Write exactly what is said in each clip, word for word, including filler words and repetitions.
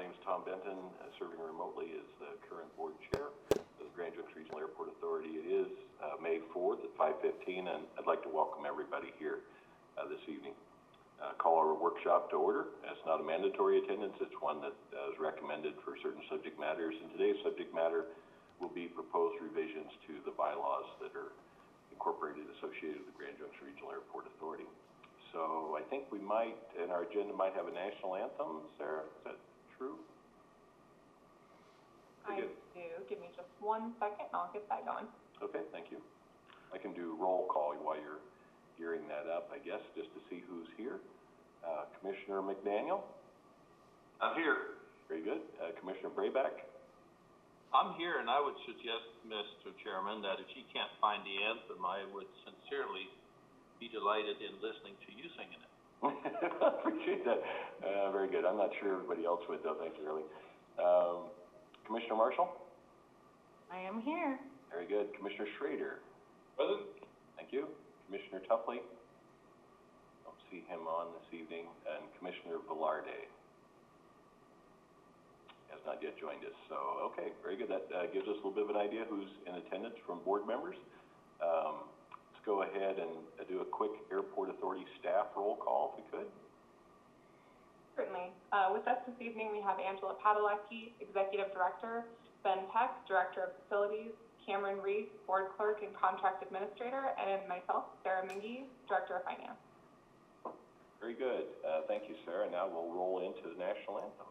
name's Tom Benton, uh, serving remotely as the current board chair of the Grand Junction Regional Airport Authority. It is uh, May fourth at five fifteen, and I'd like to welcome everybody here uh, this evening. Uh, call our workshop to order. It's not a mandatory attendance, it's one that uh, is recommended for certain subject matters, and today's subject matter will be proposed revisions to the bylaws that are incorporated associated with the Grand Junction Regional Airport Authority. So I think we might, in our agenda, might have a national anthem. Sarah, is that true? I do. Give me just one second and I'll get that going. Okay, thank you. I can do roll call while you're gearing that up, I guess, just to see who's here. Uh, Commissioner McDaniel? I'm here. Very good. Uh, Commissioner Brayback? I'm here, and I would suggest, Mister Chairman, that if she can't find the anthem, I would sincerely be delighted in listening to you singing it. Appreciate that. Uh, very good. I'm not sure everybody else would, though. Thank you, Early. Um, Commissioner Marshall? I am here. Very good. Commissioner Schrader? Present. Thank you. Commissioner Tuffley? Don't see him on this evening. And Commissioner Velarde has not yet joined us. So, okay, very good. That uh, gives us a little bit of an idea who's in attendance from board members. Um, let's go ahead and uh, do a quick Airport Authority staff roll call, if we could. Certainly. Uh, with us this evening, we have Angela Padalecki, Executive Director, Ben Peck, Director of Facilities, Cameron Reese, Board Clerk and Contract Administrator, and myself, Sarah Mingy, Director of Finance. Very good. Uh, thank you, Sarah. Now we'll roll into the national anthem.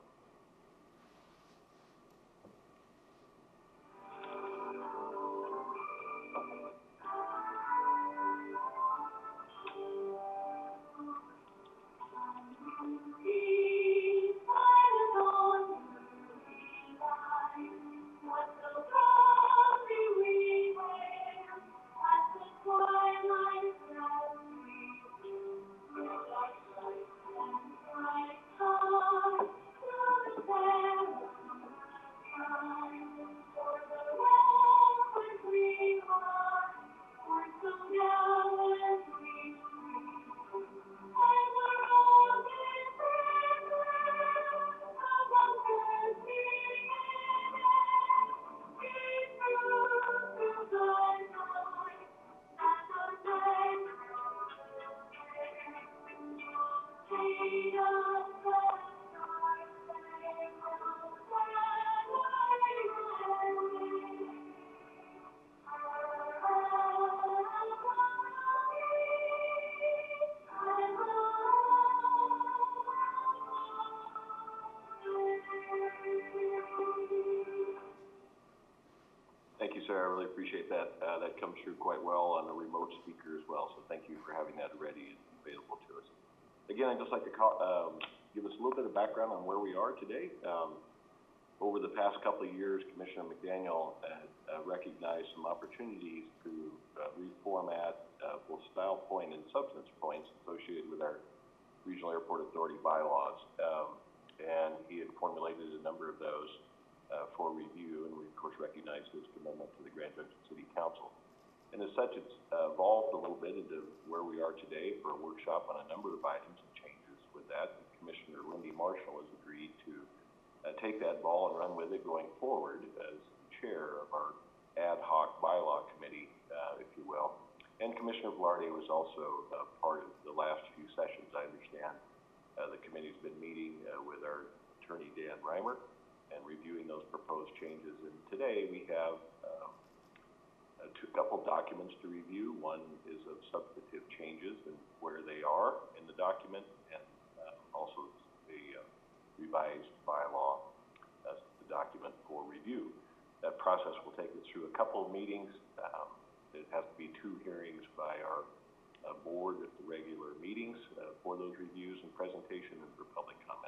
Thank you, Sarah. I really appreciate that. Uh, that comes through quite well on the remote speaker as well, so thank you for having that ready and available to us. Again, I'd just like to call, um, give us a little bit of background on where we are today. Um, over the past couple of years, Commissioner McDaniel had uh, recognized some opportunities to uh, reformat uh, both style point and substance points associated with our Regional Airport Authority bylaws. Um, and he had formulated a number of those Uh, for review, and we of course recognize his commitment to the Grand Junction City Council. And as such, it's uh, evolved a little bit into where we are today for a workshop on a number of items and changes with that. And Commissioner Lindy Marshall has agreed to uh, take that ball and run with it going forward as chair of our ad hoc bylaw committee, uh, if you will. And Commissioner Velarde was also uh, part of the last few sessions, I understand. Uh, the committee's been meeting uh, with our attorney, Dan Reimer, and reviewing those proposed changes. And today we have um, a two, couple documents to review. One is of substantive changes and where they are in the document, and uh, also the uh, revised bylaw, uh, the document for review. That process will take us through a couple of meetings. Um, it has to be two hearings by our uh, board at the regular meetings uh, for those reviews and presentation and for public comment.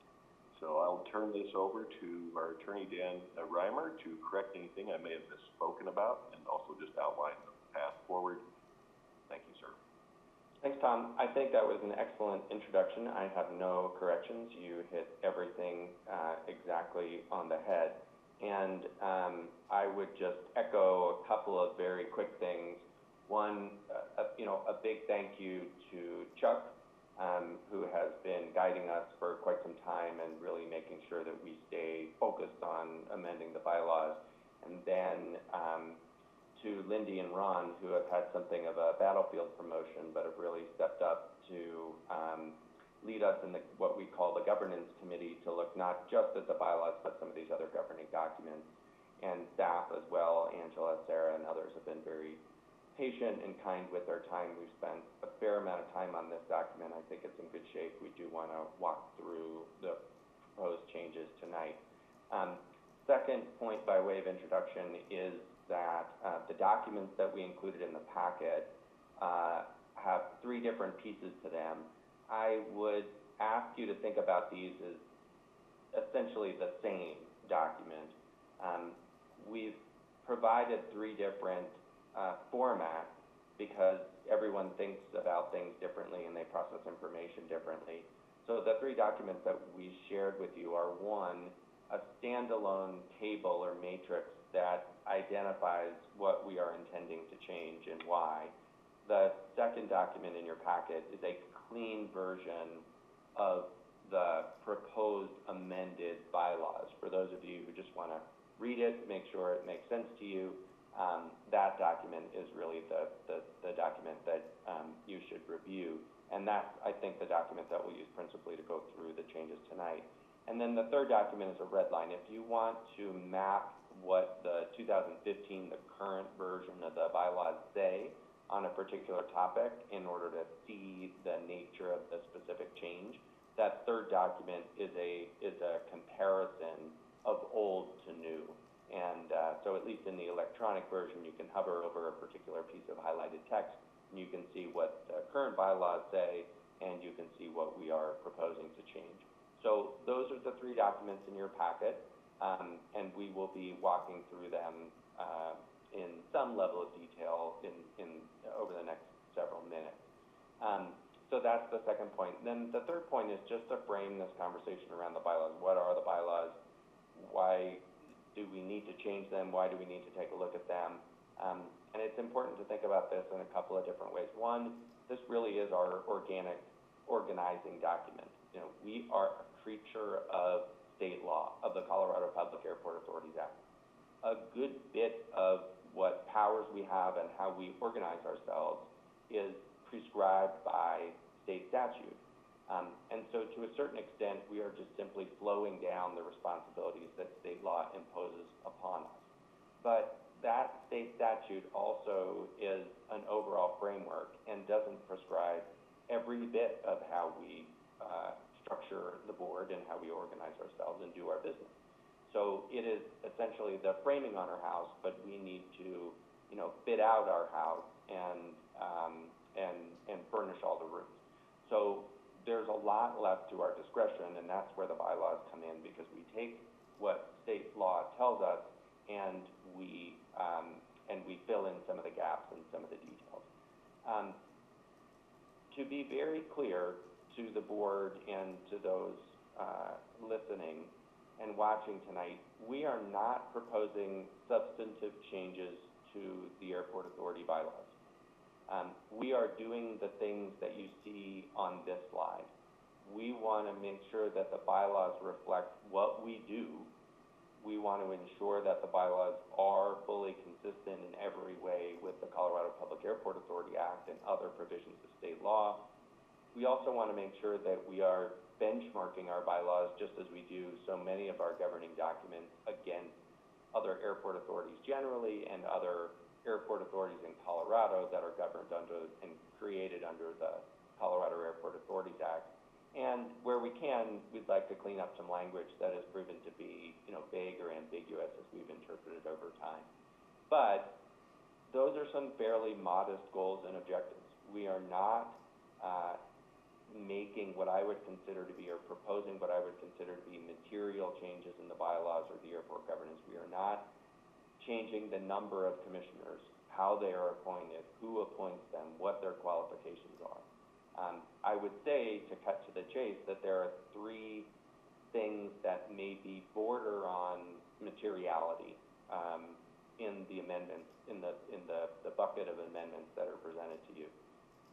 So I'll turn this over to our attorney, Dan uh, Reimer, to correct anything I may have misspoken about and also just outline the path forward. Thank you, sir. Thanks, Tom. I think that was an excellent introduction. I have no corrections. You hit everything uh, exactly on the head. And um, I would just echo a couple of very quick things. One, uh, uh, you know, a big thank you to Chuck um, who has been guiding us for quite some time and really making sure that we stay focused on amending the bylaws. And then, um, to Lindy and Ron, who have had something of a battlefield promotion, but have really stepped up to, um, lead us in the, what we call the governance committee, to look not just at the bylaws, but some of these other governing documents. And staff as well, Angela, Sarah, and others have been very patient and kind with their time. We've spent a fair amount of time on this document. I think it's in good shape. We do want to walk through the proposed changes tonight. Um, second point by way of introduction is that uh, the documents that we included in the packet uh, have three different pieces to them. I would ask you to think about these as essentially the same document. Um, we've provided three different uh, formats because everyone thinks about things differently and they process information differently. So the three documents that we shared with you are, one, a standalone table or matrix that identifies what we are intending to change and why. The second document in your packet is a clean version of the proposed amended bylaws. For those of you who just want to read it, make sure it makes sense to you, um, that document is really the, the, the document that um, you should review. And that's, I think, the document that we'll use principally to go through the changes tonight. And then the third document is a red line. If you want to map what the two thousand fifteen, the current version of the bylaws say on a particular topic in order to see the nature of the specific change, that third document is a, is a comparison of old to new. And uh, so at least in the electronic version, you can hover over a particular piece of highlighted text, and you can see what the current bylaws say, and you can see what we are proposing to change. So those are the three documents in your packet, um, and we will be walking through them uh, in some level of detail in, in over the next several minutes. Um, so that's the second point. Then the third point is just to frame this conversation around the bylaws. What are the bylaws? Why do we need to change them? Why do we need to take a look at them? Um, and it's important to think about this in a couple of different ways. One, this really is our organic organizing document. You know, we are a creature of state law, of the Colorado Public Airport Authorities Act. A good bit of what powers we have and how we organize ourselves is prescribed by state statute. Um, and so to a certain extent, we are just simply flowing down the responsibilities that state law imposes upon us. But that state statute also is an overall framework and doesn't prescribe every bit of how we uh, structure the board and how we organize ourselves and do our business. So it is essentially the framing on our house, but we need to, you know, fit out our house and um, and and furnish all the rooms. So there's a lot left to our discretion, and that's where the bylaws come in, because we take what state law tells us and we um, and we fill in some of the gaps and some of the details. Um, to be very clear to the board and to those uh, listening and watching tonight, we are not proposing substantive changes to the Airport Authority bylaws. Um, we are doing the things that you see on this slide. We want to make sure that the bylaws reflect what we do. We want to ensure that the bylaws are fully consistent in every way with the Colorado Public Airport Authority Act and other provisions of state law. We also want to make sure that we are benchmarking our bylaws, just as we do so many of our governing documents, against other airport authorities generally and other airport authorities in Colorado that are governed under and created under the Colorado Airport Authorities Act. And where we can, we'd like to clean up some language that has proven to be, you know, vague or ambiguous as we've interpreted over time. But those are some fairly modest goals and objectives. We are not uh, making what I would consider to be, or proposing what I would consider to be, material changes in the bylaws or the airport governance. We are not changing the number of commissioners, how they are appointed, who appoints them, what their qualifications are. Um, I would say, to cut to the chase, that there are three things that may be border on materiality um, in the amendments, in the in the, the bucket of amendments that are presented to you.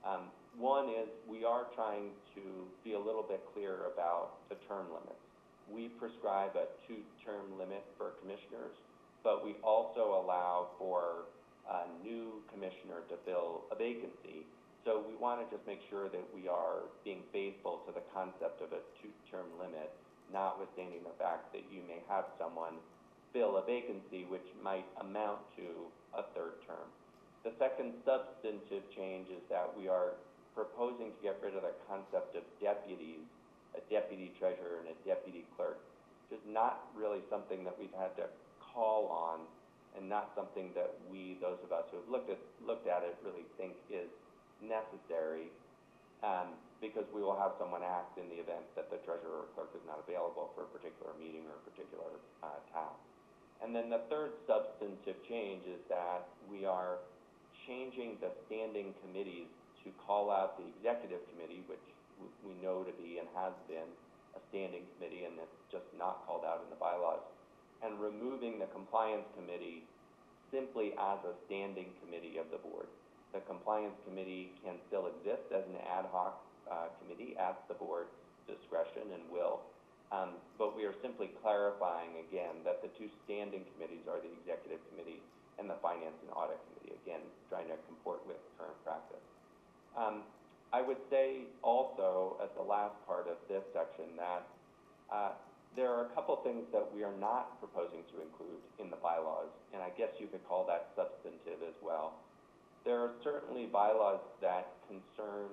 Um, one is we are trying to be a little bit clearer about the term limits. We prescribe a two-term limit for commissioners, but we also allow for a new commissioner to fill a vacancy. So we want to just make sure that we are being faithful to the concept of a two-term limit, notwithstanding the fact that you may have someone fill a vacancy which might amount to a third term. The second substantive change is that we are proposing to get rid of the concept of deputies, a deputy treasurer and a deputy clerk, which is not really something that we've had to call on, and not something that we, those of us who have looked at, looked at it, really think is necessary, um, because we will have someone act in the event that the treasurer or clerk is not available for a particular meeting or a particular uh, task. And then the third substantive change is that we are changing the standing committees to call out the executive committee, which we know to be and has been a standing committee, and it's just not called out in the bylaws, and removing the compliance committee simply as a standing committee of the board. The compliance committee can still exist as an ad hoc uh, committee at the board's discretion and will, um, but we are simply clarifying again that the two standing committees are the executive committee and the finance and audit committee, again, trying to comport with current practice. Um, I would say also, as the last part of this section, that uh, there are a couple things that we are not proposing to include in the bylaws, and I guess you could call that substantive as well. There are certainly bylaws that concern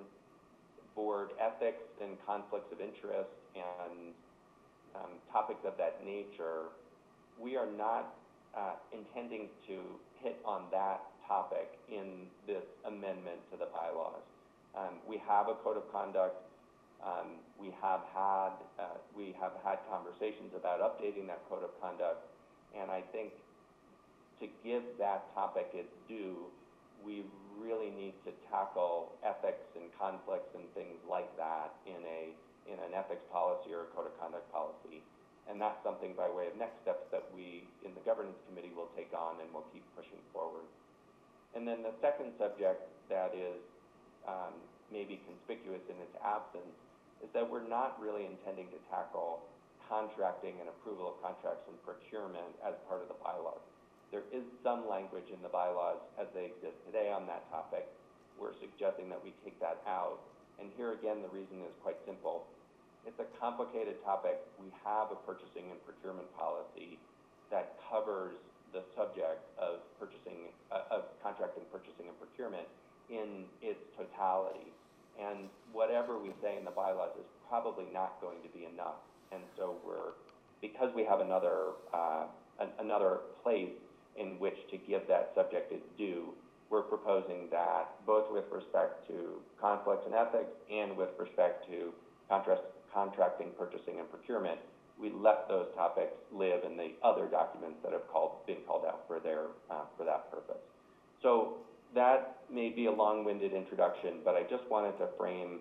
board ethics and conflicts of interest and um, topics of that nature. We are not uh, intending to hit on that topic in this amendment to the bylaws. Um, we have a code of conduct. Um, we have had uh, we have had conversations about updating that code of conduct, and I think to give that topic its due, we really need to tackle ethics and conflicts and things like that in a in an ethics policy or a code of conduct policy, and that's something by way of next steps that we in the governance committee will take on and will keep pushing forward. And then the second subject that is um, maybe conspicuous in its absence is that we're not really intending to tackle contracting and approval of contracts and procurement as part of the bylaws. There is some language in the bylaws as they exist today on that topic. We're suggesting that we take that out. And here again, the reason is quite simple. It's a complicated topic. We have a purchasing and procurement policy that covers the subject of purchasing, uh, of contract and purchasing and procurement in its totality. And whatever we say in the bylaws is probably not going to be enough. And so we're, because we have another, uh, an, another place in which to give that subject its due, we're proposing that both with respect to conflicts and ethics and with respect to contract, contracting, purchasing, and procurement, we let those topics live in the other documents that have called, been called out for their, uh, for that purpose. So that may be a long-winded introduction, but I just wanted to frame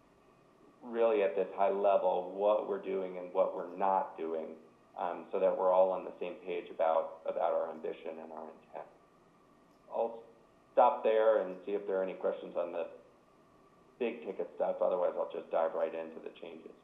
really at this high level what we're doing and what we're not doing, um, so that we're all on the same page about, about our ambition and our intent. I'll stop there and see if there are any questions on the big ticket stuff. Otherwise, I'll just dive right into the changes.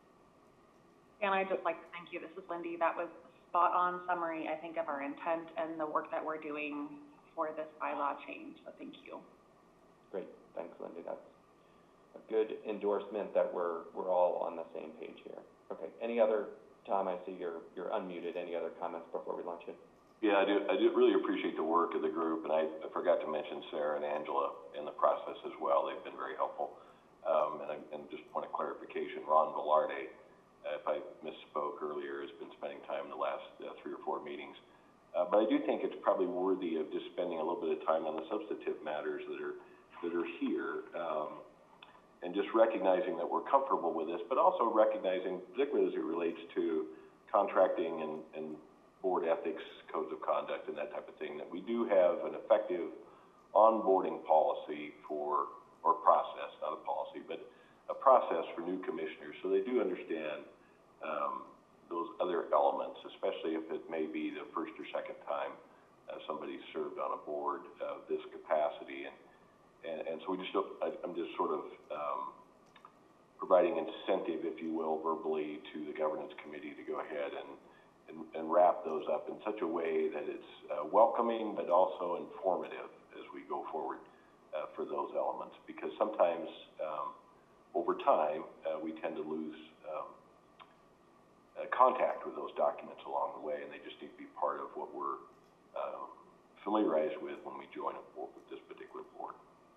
And I'd just like to thank you. This is Lindy. That was a spot-on summary, I think, of our intent and the work that we're doing for this bylaw change. So thank you. Great. Thanks, Lindy. That's a good endorsement that we're we're all on the same page here. Okay. Any other, Tom, I see you're you're unmuted. Any other comments before we launch it? Yeah, I do, I do really appreciate the work of the group, and I, I forgot to mention Sarah and Angela in the process as well. They've been very helpful. Um, and, I, and just point of clarification, Ron Velarde, uh, if I misspoke earlier, has been spending time in the last uh, three or four meetings. Uh, but I do think it's probably worthy of just spending a little bit of time on the substantive matters that are, that are here, um, and just recognizing that we're comfortable with this, but also recognizing, particularly as it relates to contracting and, and board ethics, codes of conduct, and that type of thing, that we do have an effective onboarding policy for, or process, not a policy, but a process for new commissioners, so they do understand um, those other elements, especially if it may be the first or second time uh, somebody's served on a board of this capacity. And, and, and so we just, don't- I, I'm just sort of, um, providing incentive, if you will, verbally to the governance committee to go ahead and, and, and wrap those up in such a way that it's, uh, welcoming, but also informative as we go forward, uh, for those elements. Because sometimes, um, over time, uh, we tend to lose, um, uh, contact with those documents along the way, and they just need to be part of what we're, um, familiarized with when we join a board with this particular board.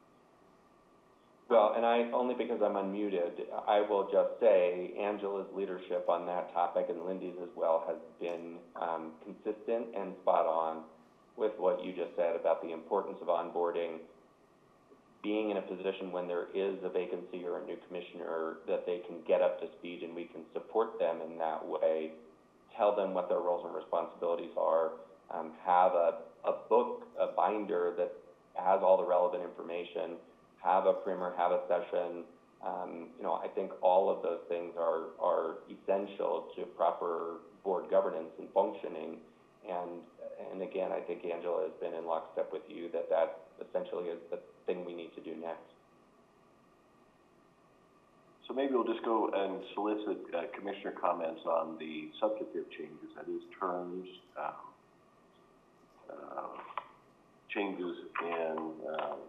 Well, and I, only because I'm unmuted, I will just say Angela's leadership on that topic, and Lindy's as well, has been, um, consistent and spot on with what you just said about the importance of onboarding, being in a position when there is a vacancy or a new commissioner, that they can get up to speed and we can support them in that way, tell them what their roles and responsibilities are, um, have a, a book, a binder that has all the relevant information, have a primer, have a session. Um, you know, I think all of those things are, are essential to proper board governance and functioning. And, and again, I think Angela has been in lockstep with you that that essentially is the thing we need to do next. So maybe we'll just go and solicit, uh, commissioner comments on the substantive changes, that is terms, um, uh, changes in, um,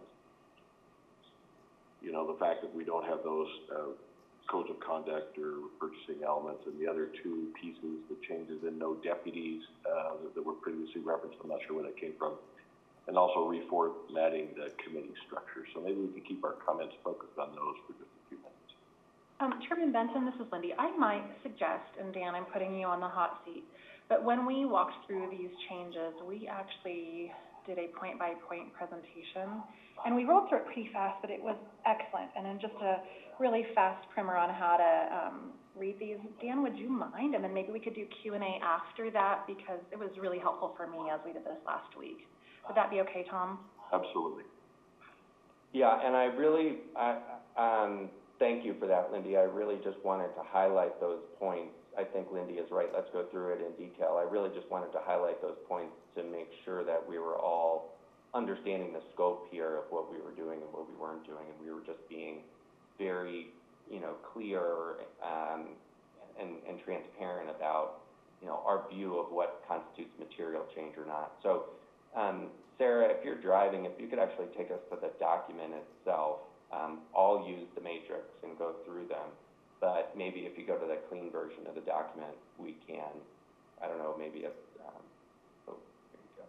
you know, the fact that we don't have those, uh, codes of conduct or purchasing elements, and the other two pieces, the changes in no deputies, uh, that, that were previously referenced, I'm not sure where that came from, and also reformatting the committee structure. So maybe we can keep our comments focused on those for just a few minutes. Um, Chairman Benson, this is Lindy. I might suggest, and Dan, I'm putting you on the hot seat, but when we walked through these changes, we actually did a point-by-point presentation, and we rolled through it pretty fast, but it was excellent, and then just a really fast primer on how to, um, read these. Dan, would you mind? And then maybe we could do Q and A after that, because it was really helpful for me as we did this last week. Would that be okay, Tom? Absolutely. Yeah, and I really, I, um, thank you for that, Lindy. I really just wanted to highlight those points. I think Lindy is right. Let's go through it in detail. I really just wanted to highlight those points to make sure that we were all understanding the scope here of what we were doing and what we weren't doing, and we were just being very, you know, clear, um, and, and transparent about, you know, our view of what constitutes material change or not. So, um, Sarah, if you're driving, if you could actually take us to the document itself, um, I'll use the matrix and go through them. But maybe if you go to the clean version of the document, we can, I don't know, maybe a, um, oh, here you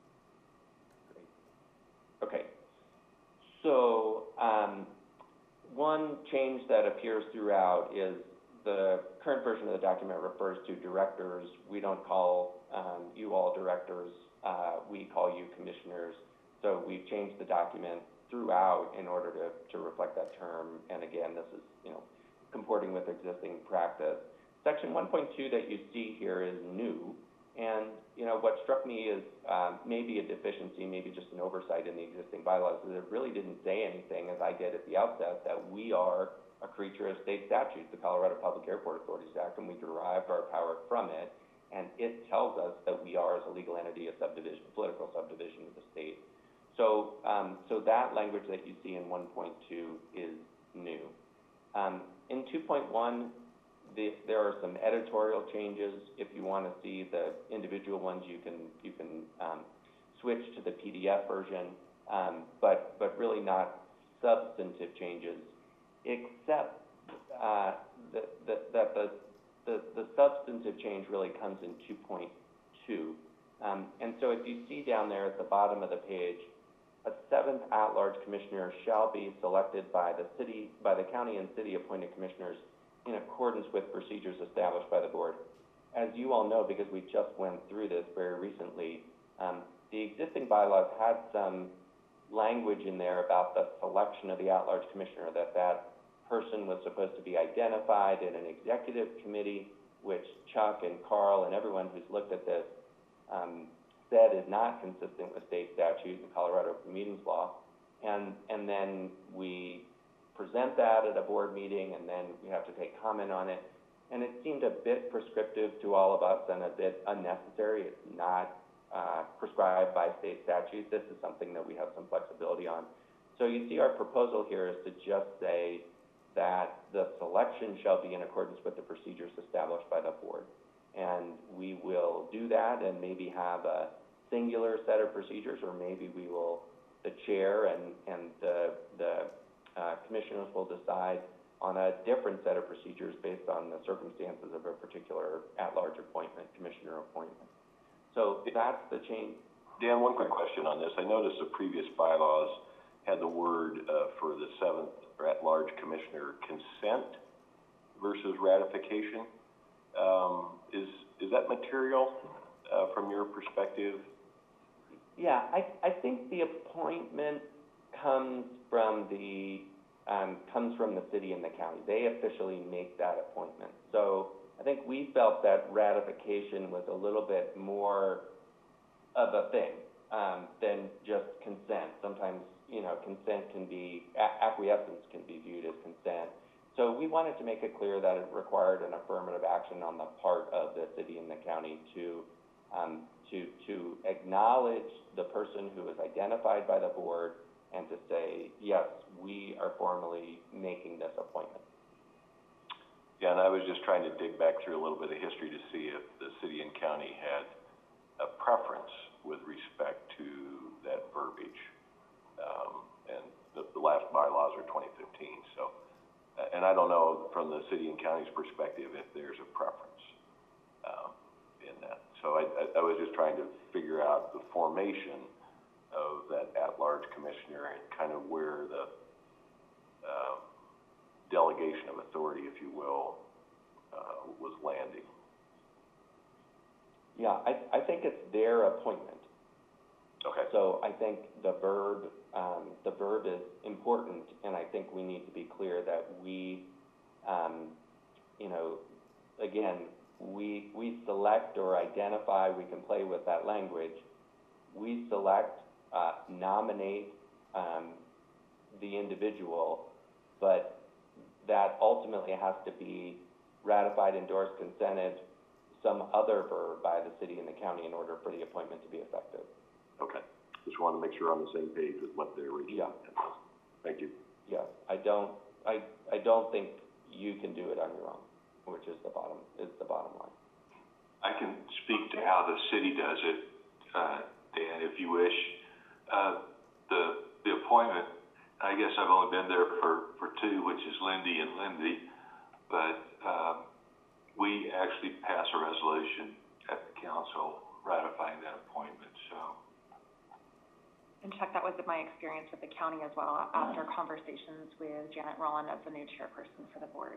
go. Great. Okay. So, um, one change that appears throughout is the current version of the document refers to directors. We don't call, um, you all directors, uh, we call you commissioners. So we've changed the document throughout in order to, to reflect that term. And again, this is, you know, comporting with existing practice. Section one point two that you see here is new, and, you know, what struck me is, um, maybe a deficiency, maybe just an oversight in the existing bylaws, is it really didn't say anything, as I did at the outset, that we are a creature of state statutes, the Colorado Public Airport Authorities Act, and we derive our power from it, and it tells us that we are, as a legal entity, a subdivision, political subdivision of the state. So, um, so that language that you see in one point two is new. Um, in two point one, the, there are some editorial changes. If you want to see the individual ones, you can, you can, um, switch to the P D F version, um, but, but really not substantive changes, except, uh, that, that, that the, the, the substantive change really comes in two point two. Um, and so if you see down there at the bottom of the page, a seventh at-large commissioner shall be selected by the city, by the county and city appointed commissioners in accordance with procedures established by the board. As you all know, because we just went through this very recently, um, the existing bylaws had some language in there about the selection of the at-large commissioner, that that person was supposed to be identified in an executive committee, which Chuck and Carl and everyone who's looked at this, um, said is not consistent with state statute and Colorado Open Meetings Law. And, and then we present that at a board meeting, and then we have to take comment on it. And it seemed a bit prescriptive to all of us and a bit unnecessary. It's not uh, prescribed by state statute. This is something that we have some flexibility on. So you see our proposal here is to just say that the selection shall be in accordance with the procedures established by the board. And we will do that and maybe have a singular set of procedures, or maybe we will, the chair and, and the, the uh, commissioners will decide on a different set of procedures based on the circumstances of a particular at-large appointment, commissioner appointment. So that's the change. Dan, one quick question on this. I noticed the previous bylaws had the word, uh, for the seventh or at-large commissioner, consent versus ratification. Um, is, is that material, uh, from your perspective? Yeah, I, I think the appointment comes from the, um, comes from the city and the county. They officially make that appointment. So I think we felt that ratification was a little bit more of a thing, um, than just consent. Sometimes, you know, consent can be, acquiescence can be viewed as consent. So we wanted to make it clear that it required an affirmative action on the part of the city and the county to, um, to, to acknowledge the person who is identified by the board and to say, yes, we are formally making this appointment. Yeah, and I was just trying to dig back through a little bit of history to see if the city and county had a preference with respect to that verbiage. Um, and the, the last bylaws are twenty fifteen, so, uh, and I don't know from the city and county's perspective if there's a preference, um, in that. So I, I, I was just trying to figure out the formation of that at-large commissioner and kind of where the, um, delegation of authority, if you will, uh, was landing. Yeah, I, I think it's their appointment. Okay. So I think the verb, um, the verb is important, and I think we need to be clear that we, um, you know, again, we, we select or identify, we can play with that language. We select, uh, nominate, um, the individual, but that ultimately has to be ratified, endorsed, consented, some other verb by the city and the county in order for the appointment to be effective. Okay. Just wanted to make sure we're on the same page with what their original Yeah. intent was. Thank you. Yeah, I don't, I, I don't think you can do it on your own, which is the bottom, is the bottom line. I can speak to how the city does it, uh, Dan, if you wish. Uh, the, the appointment, I guess I've only been there for, for two, which is Lindy and Lindy, but, um, we actually pass a resolution at the council ratifying that appointment, so. And Chuck, that was my experience with the county as well, after conversations with Janet Rowland as the new chairperson for the board.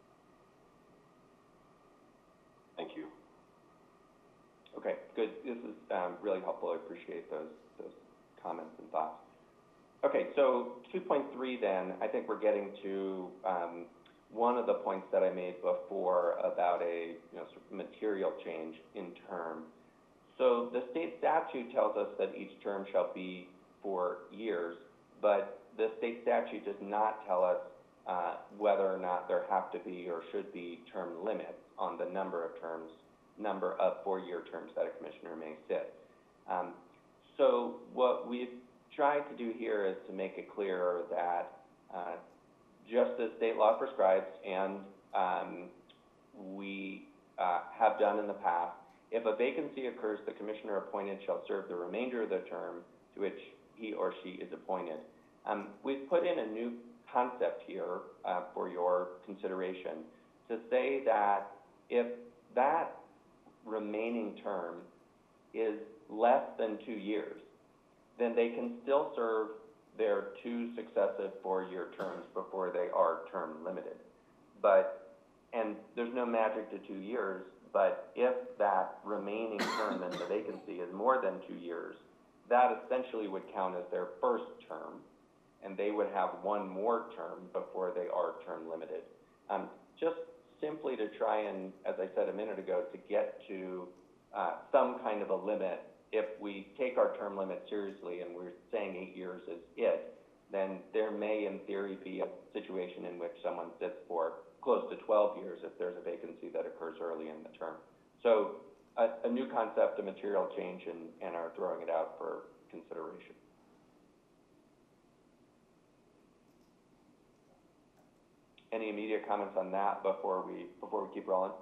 Thank you. Okay, good. This is, um, really helpful. I appreciate those, those comments and thoughts. Okay, so two point three then, I think we're getting to, um, one of the points that I made before about a, you know, sort of material change in term. So the state statute tells us that each term shall be for years, but the state statute does not tell us, uh, whether or not there have to be or should be term limits on the number of terms, number of four-year terms that a commissioner may sit. Um, so what we've tried to do here is to make it clear that, uh, just as state law prescribes, and um, we uh, have done in the past, if a vacancy occurs, the commissioner appointed shall serve the remainder of the term to which he or she is appointed. Um, we've put in a new concept here uh, for your consideration to say that if that remaining term is less than two years, then they can still serve their two successive four-year terms before they are term limited. But, and there's no magic to two years, but if that remaining term in the vacancy is more than two years, that essentially would count as their first term, and they would have one more term before they are term limited. Um, just simply to try and, as I said a minute ago, to get to uh, some kind of a limit. If we take our term limit seriously and we're saying eight years is it, then there may in theory be a situation in which someone sits for close to twelve years if there's a vacancy that occurs early in the term. So a, a new concept, a material change, and, and are throwing it out for consideration. any immediate comments on that before we, before we keep rolling?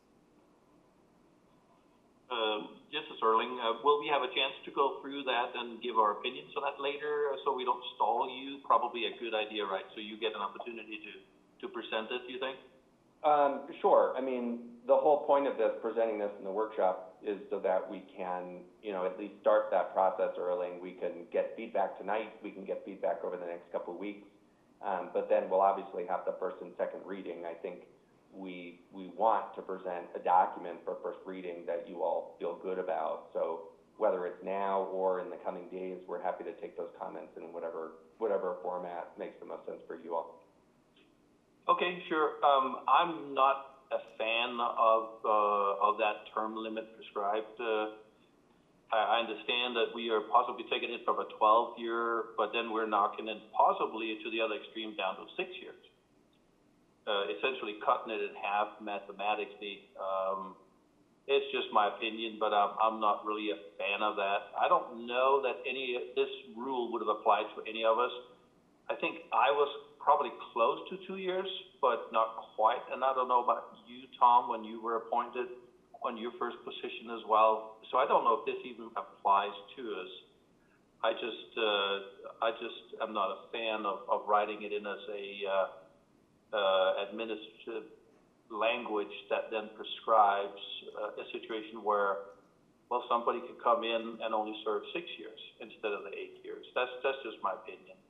Um, this is Erling. Uh, will we have a chance to go through that and give our opinions on that later, uh, so we don't stall you? Probably a good idea, right? So you get an opportunity to, to present it, do you think? Um, sure. I mean, the whole point of this, presenting this in the workshop, is so that we can, you know, at least start that process early, and we can get feedback tonight, we can get feedback over the next couple of weeks. Um, but then we'll obviously have the first and second reading. I think we, we want to present a document for first reading that you all feel good about. So whether it's now or in the coming days, we're happy to take those comments in whatever, whatever format makes the most sense for you all. Okay, sure. Um, I'm not a fan of, uh, of that term limit prescribed. Uh, I, I understand that we are possibly taking it from a twelve year, but then we're knocking it possibly to the other extreme down to six years. Uh, essentially cutting it in half mathematically. Um, it's just my opinion, but I'm, I'm not really a fan of that. I don't know that any, this rule would have applied to any of us. I think I was probably close to two years, but not quite. And I don't know about you, Tom, when you were appointed on your first position as well. So I don't know if this even applies to us. I just, uh, I just am not a fan of, of writing it in as a, uh, uh, administrative language that then prescribes uh, a situation where, well, somebody could come in and only serve six years instead of the eight years. That's, that's just my opinion.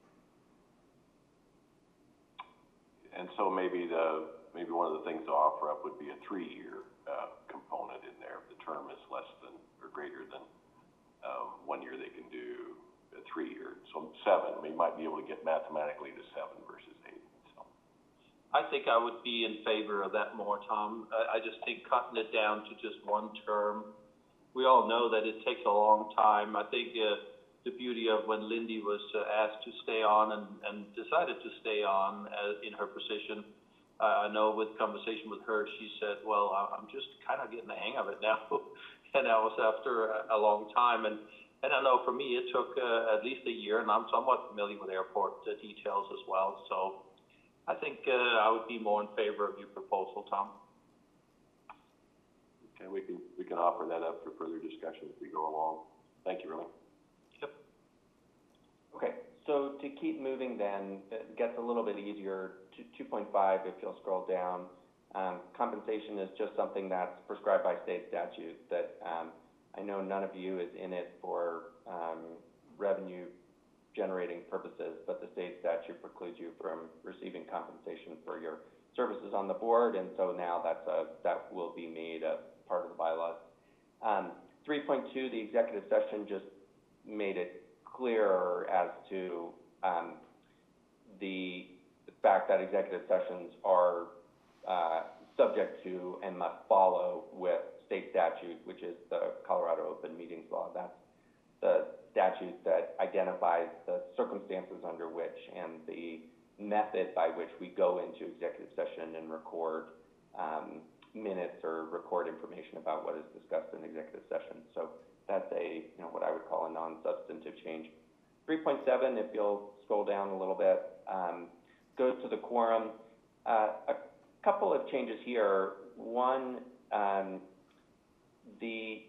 And so maybe the, maybe one of the things to offer up would be a three-year, uh, component in there. If the term is less than or greater than, um, one year, they can do a three-year. So seven, we might be able to get mathematically to seven versus eight, so. I think I would be in favor of that more, Tom. I, I just think cutting it down to just one term. We all know that it takes a long time. I think, uh, the beauty of when Lindy was uh, asked to stay on and, and decided to stay on as, in her position, uh, I know with conversation with her, she said, well, I'm just kind of getting the hang of it now. And that was after a, a long time. And, and I know for me, it took uh, at least a year, and I'm somewhat familiar with airport uh, details as well. So I think uh, I would be more in favor of your proposal, Tom. Okay, we can, we can offer that up for further discussion as we go along. Thank you, Erling. Yep. Okay, so to keep moving then, it gets a little bit easier. two point five, if you'll scroll down, um, compensation is just something that's prescribed by state statute that, um, I know none of you is in it for, um, revenue generating purposes, but the state statute precludes you from receiving compensation for your services on the board, and so now that's a, that will be made a part of the bylaws. Um, three point two, the executive session just made it clearer as to um, the fact that executive sessions are uh, subject to and must follow with state statute, which is the Colorado Open Meetings Law. That's the statute that identifies the circumstances under which and the method by which we go into executive session and record um, minutes or record information about what is discussed in executive session. So that's a, you know, what I would call a non-substantive change. three point seven, if you'll scroll down a little bit, um, goes to the quorum. Uh, a couple of changes here. One, um, the,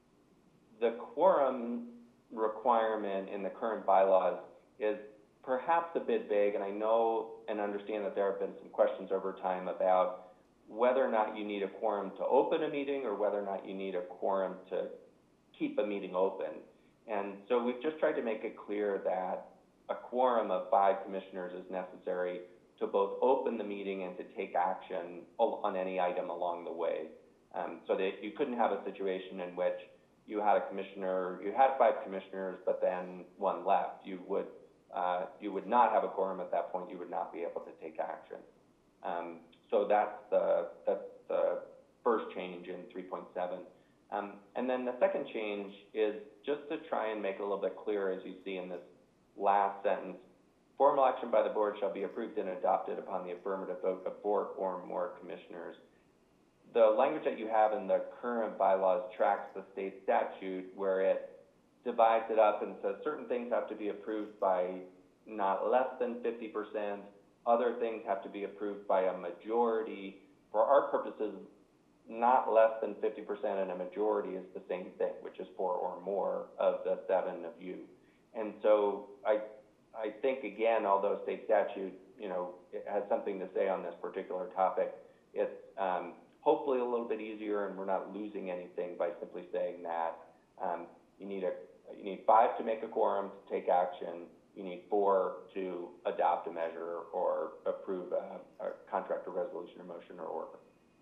the quorum requirement in the current bylaws is perhaps a bit vague, and I know and understand that there have been some questions over time about whether or not you need a quorum to open a meeting or whether or not you need a quorum to keep a meeting open. And so we've just tried to make it clear that a quorum of five commissioners is necessary to both open the meeting and to take action on any item along the way. Um, so that you couldn't have a situation in which you had a commissioner, you had five commissioners, but then one left. You would, uh, you would not have a quorum at that point. You would not be able to take action. Um, so that's the, that's the first change in three point seven. Um, and then the second change is just to try and make it a little bit clearer, as you see in this last sentence. Formal action by the board shall be approved and adopted upon the affirmative vote of four or more commissioners. The language that you have in the current bylaws tracks the state statute, where it divides it up and says certain things have to be approved by not less than fifty percent, other things have to be approved by a majority. For our purposes, not less than fifty percent and a majority is the same thing, which is four or more of the seven of you. And so I, I think, again, although state statute, you know, it has something to say on this particular topic, it's um, hopefully a little bit easier, and we're not losing anything by simply saying that um, you need a you need five to make a quorum to take action. You need four to adopt a measure or approve a, a contract or resolution or motion or order.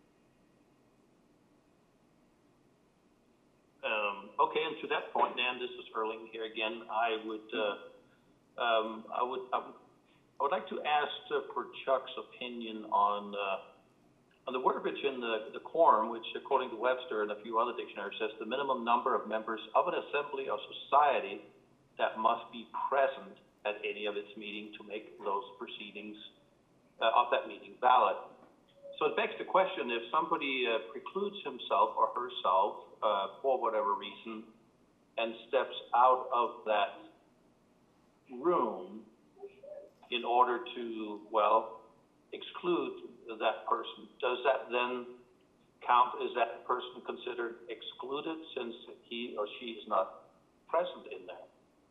Um, okay, and to that point, Dan, this is Erling here again. I would, uh, um, I would, I would, I would like to ask uh, for Chuck's opinion on, uh, on the verbiage in the, the quorum, which according to Webster and a few other dictionaries says the minimum number of members of an assembly or society that must be present at any of its meetings to make those proceedings uh, of that meeting valid. So it begs the question, if somebody uh, precludes himself or herself uh, for whatever reason and steps out of that room in order to, well, exclude that person, does that then count? Is that person considered excluded since he or she is not present in there?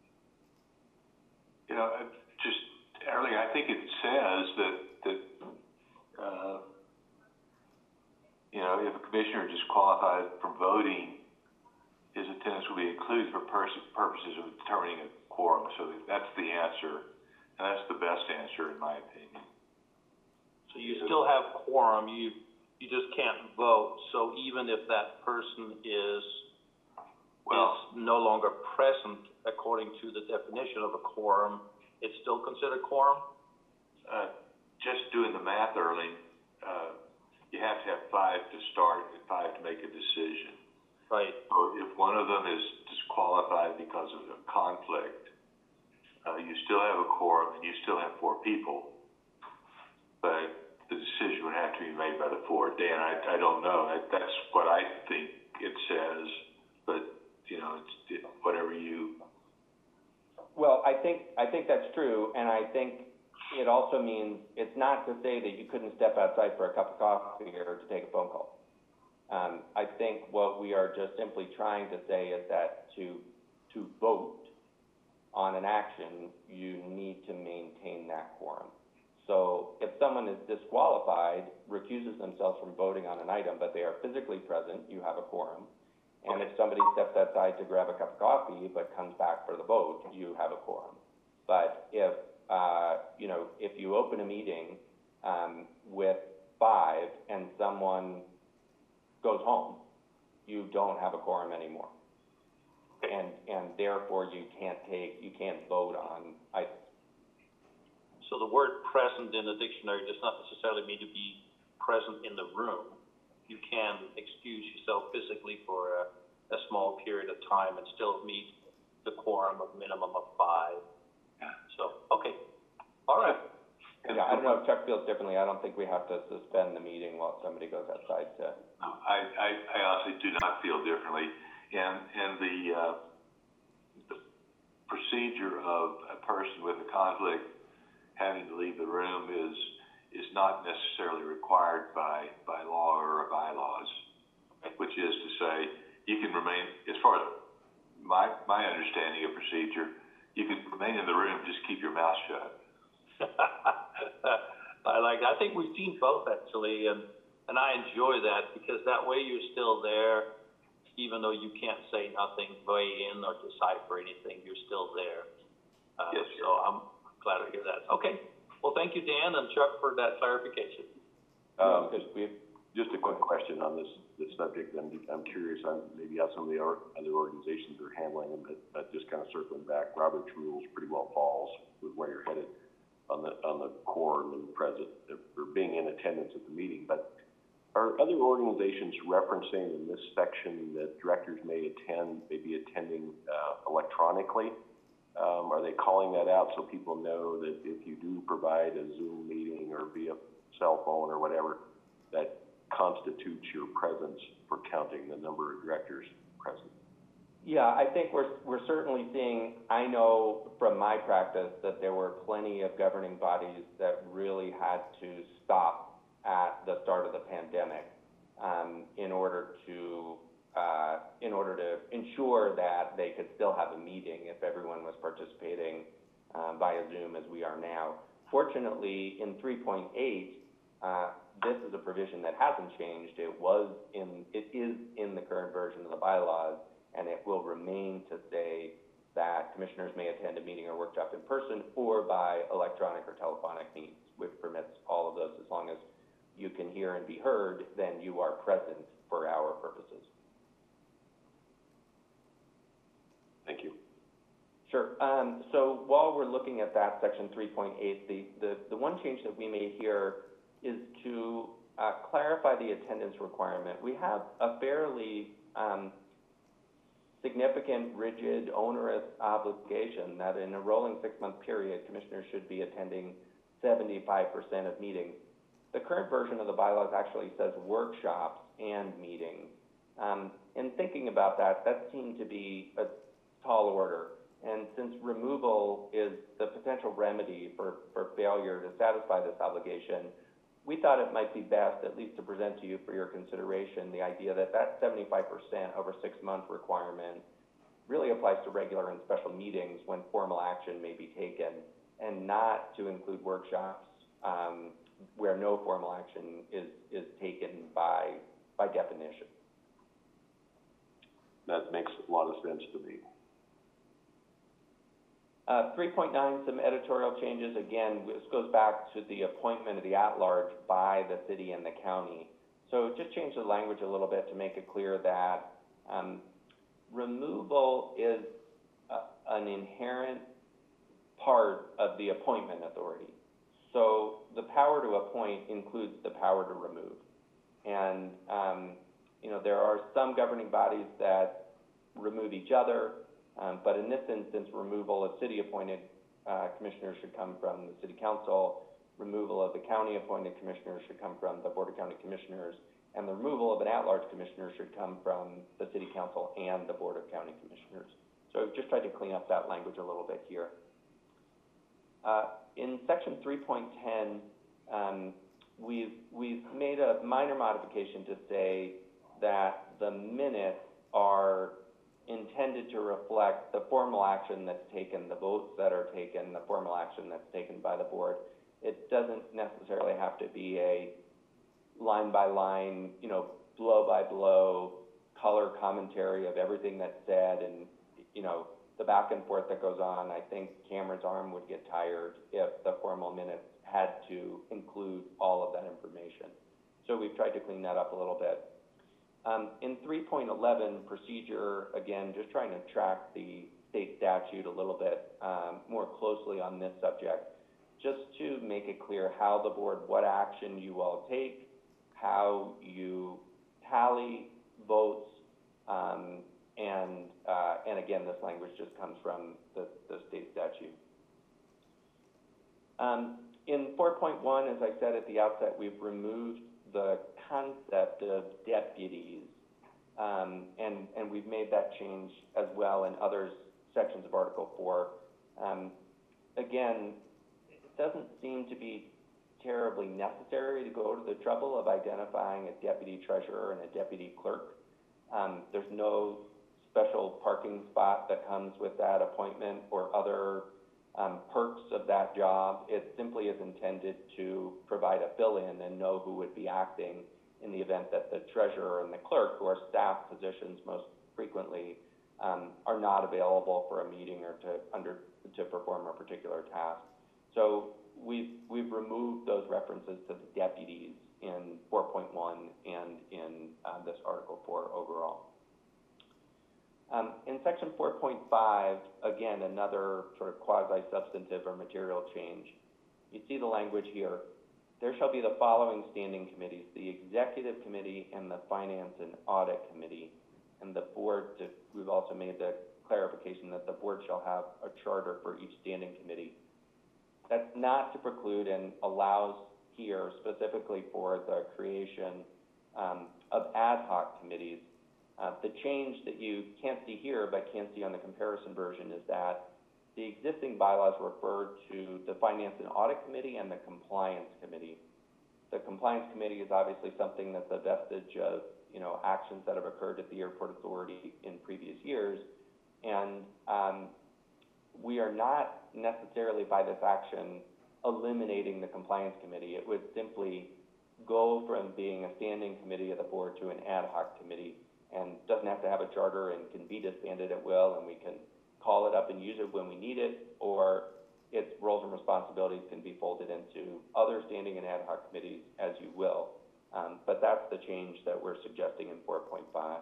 You know, I just, earlier, I think it says that, that, uh, you know, if a commissioner is disqualified from voting, his attendance will be included for pers- purposes of determining a quorum. So that's the answer, and that's the best answer in my opinion. So you still have quorum, you, you just can't vote. So even if that person is, Well, is no longer present according to the definition of a quorum, it's still considered quorum? uh, just doing the math early, uh, you have to have five to start and five to make a decision. Right. So if one of them is disqualified because of a conflict, uh, you still have a quorum and you still have four people, but the decision would have to be made by the four. Dan, I, I don't know. I, that's what I think it says, but you know, it's it, whatever you. Well, I think, I think that's true, and I think it also means, it's not to say that you couldn't step outside for a cup of coffee or to take a phone call. Um, I think what we are just simply trying to say is that to, to vote on an action, you need to maintain that quorum. So if someone is disqualified, recuses themselves from voting on an item, but they are physically present, you have a quorum. And if somebody steps outside to grab a cup of coffee but comes back for the vote, you have a quorum. But if, uh, you know, if you open a meeting, um, with five and someone goes home, you don't have a quorum anymore. And, and therefore you can't take, you can't vote on items. So the word present in the dictionary does not necessarily mean to be present in the room. You can excuse yourself physically for a, a small period of time and still meet the quorum of minimum of five. So, okay, all right. Yeah, I don't know if Chuck feels differently. I don't think we have to suspend the meeting while somebody goes outside to. No, I, I, I honestly do not feel differently, and and the uh, the procedure of a person with a conflict having to leave the room is is not necessarily required by, by law or bylaws, which is to say, you can remain, as far as my, my understanding of procedure, you can remain in the room, just keep your mouth shut. I like that. I think we've seen both actually, and, and I enjoy that because that way you're still there, even though you can't say nothing, weigh in or decipher anything, you're still there. Uh, Yes, so I'm glad to hear that. Okay. Well, thank you, Dan and Chuck, for that clarification. Um, Because we've, just a quick question on this, this subject, I'm, I'm curious on maybe how some of the or, other organizations are handling them, but, but just kind of circling back, Robert's rules pretty well falls with where you're headed on the, on the quorum and present, or being in attendance at the meeting, but are other organizations referencing in this section that directors may attend, maybe attending, uh, electronically? Um, are they calling that out so people know that if you do provide a Zoom meeting or via cell phone or whatever, that constitutes your presence for counting the number of directors present? Yeah, I think we're, we're certainly seeing, I know from my practice that there were plenty of governing bodies that really had to stop at the start of the pandemic, um, in order to, uh, in order to ensure that they could still have a meeting if everyone was participating, uh, via Zoom as we are now. Fortunately, in three point eight, uh, this is a provision that hasn't changed. It was in, it is in the current version of the bylaws, and it will remain to say that commissioners may attend a meeting or workshop in person or by electronic or telephonic means, which permits all of those. As long as you can hear and be heard, then you are present for our purposes. Thank you. Sure. Um, so while we're looking at that section three point eight, the, the, the one change that we made here is to uh, clarify the attendance requirement. We have a fairly um, significant, rigid, onerous obligation that in a rolling six-month period, commissioners should be attending seventy-five percent of meetings. The current version of the bylaws actually says workshops and meetings. Um, in thinking about that, that seemed to be a tall order. And since removal is the potential remedy for, for failure to satisfy this obligation, we thought it might be best, at least to present to you for your consideration, the idea that that seventy-five percent over six-month requirement really applies to regular and special meetings when formal action may be taken, and not to include workshops um, where no formal action is, is taken by, by definition. That makes a lot of sense to me. Uh, three point nine, some editorial changes. Again, this goes back to the appointment of the at-large by the city and the county. So just change the language a little bit to make it clear that um, removal is a, an inherent part of the appointment authority. So the power to appoint includes the power to remove. And, um, you know, there are some governing bodies that remove each other. Um, but in this instance, removal of city-appointed uh, commissioners should come from the city council. Removal of the county-appointed commissioners should come from the board of county commissioners, and the removal of an at-large commissioner should come from the city council and the board of county commissioners. So I've just tried to clean up that language a little bit here. Uh, in section three point ten, um, we've we've made a minor modification to say that the minutes are intended to reflect the formal action that's taken, the votes that are taken, the formal action that's taken by the board. It doesn't necessarily have to be a line by line, you know, blow by blow, color commentary of everything that's said and, you know, the back and forth that goes on. I think Cameron's arm would get tired if the formal minutes had to include all of that information. So we've tried to clean that up a little bit. Um, in three point eleven, procedure, again, just trying to track the state statute a little bit um, more closely on this subject, just to make it clear how the board, what action you all take, how you tally votes, um, and, uh, and again, this language just comes from the, the state statute. Um, in four point one, as I said at the outset, we've removed the concept of deputies, um, and, and we've made that change as well in other sections of Article four. Um, again, it doesn't seem to be terribly necessary to go to the trouble of identifying a deputy treasurer and a deputy clerk. Um, there's no special parking spot that comes with that appointment or other Um, perks of that job. It simply is intended to provide a fill-in and know who would be acting in the event that the treasurer and the clerk, who are staff positions most frequently, um, are not available for a meeting or to under to perform a particular task. So we've we've removed those references to the deputies in four point one and in uh, this Article four overall. Um, in section four point five, again, another sort of quasi-substantive or material change. You see the language here. There shall be the following standing committees: the Executive Committee and the Finance and Audit Committee. And the board, to, we've also made the clarification that the board shall have a charter for each standing committee. That's not to preclude and allows here specifically for the creation um, of ad hoc committees. Uh, the change that you can't see here, but can see on the comparison version, is that the existing bylaws refer to the Finance and Audit Committee and the Compliance Committee. The Compliance Committee is obviously something that's a vestige of, you know, actions that have occurred at the Airport Authority in previous years. And, um, we are not necessarily by this action eliminating the Compliance Committee. It would simply go from being a standing committee of the board to an ad hoc committee, and doesn't have to have a charter and can be disbanded at will, and we can call it up and use it when we need it, or its roles and responsibilities can be folded into other standing and ad hoc committees as you will. Um, but that's the change that we're suggesting in four point five.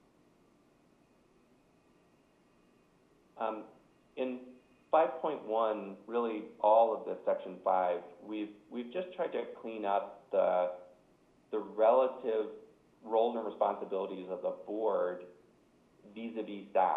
Um, in five point one, really all of the section five, we've, we've just tried to clean up the, the relative roles and responsibilities of the board vis-a-vis staff.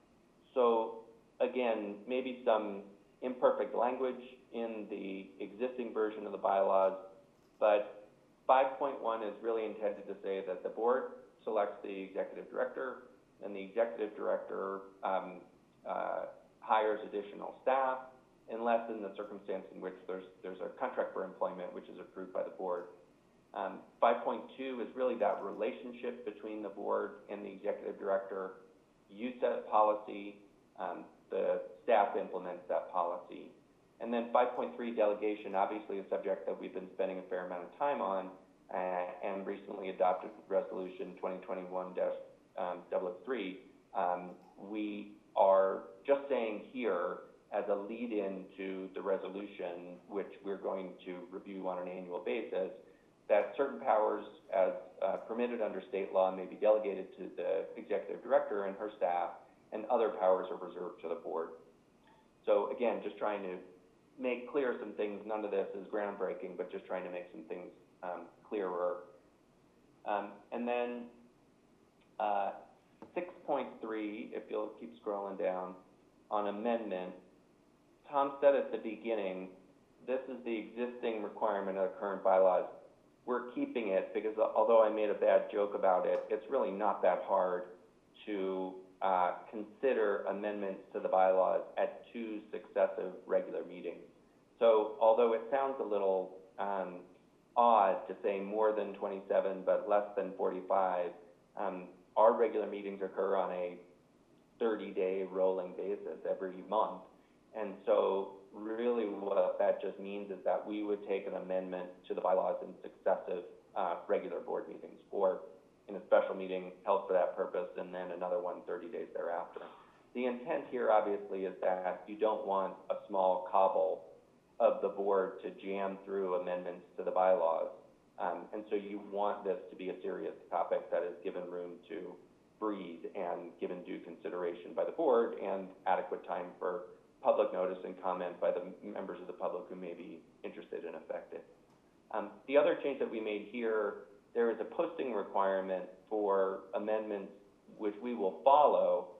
So again, maybe some imperfect language in the existing version of the bylaws, but five point one is really intended to say that the board selects the executive director, and the executive director um, uh, hires additional staff, unless in the circumstance in which there's, there's a contract for employment which is approved by the board. Um, five point two is really that relationship between the board and the executive director. You set policy, um, the staff implements that policy. And then five point three, delegation, obviously a subject that we've been spending a fair amount of time on, uh, and recently adopted resolution twenty twenty-one dash double three. Um, we are just saying here, as a lead-in to the resolution, which we're going to review on an annual basis, that certain powers as uh, permitted under state law may be delegated to the executive director and her staff, and other powers are reserved to the board. So again, just trying to make clear some things. None of this is groundbreaking, but just trying to make some things um, clearer. Um, and then uh, six point three, if you'll keep scrolling down, on amendment, Tom said at the beginning, this is the existing requirement of the current bylaws. We're keeping it because although I made a bad joke about it, it's really not that hard to uh, consider amendments to the bylaws at two successive regular meetings. So although it sounds a little um, odd to say more than twenty-seven but less than forty-five, um, our regular meetings occur on a thirty-day rolling basis every month. And so really what that just means is that we would take an amendment to the bylaws in successive uh, regular board meetings, or in a special meeting held for that purpose, and then another one thirty days thereafter. The intent here obviously is that you don't want a small cobble of the board to jam through amendments to the bylaws. Um, and so you want this to be a serious topic that is given room to breathe and given due consideration by the board, and adequate time for public notice and comment by the members of the public who may be interested and affected. Um, the other change that we made here, there is a posting requirement for amendments which we will follow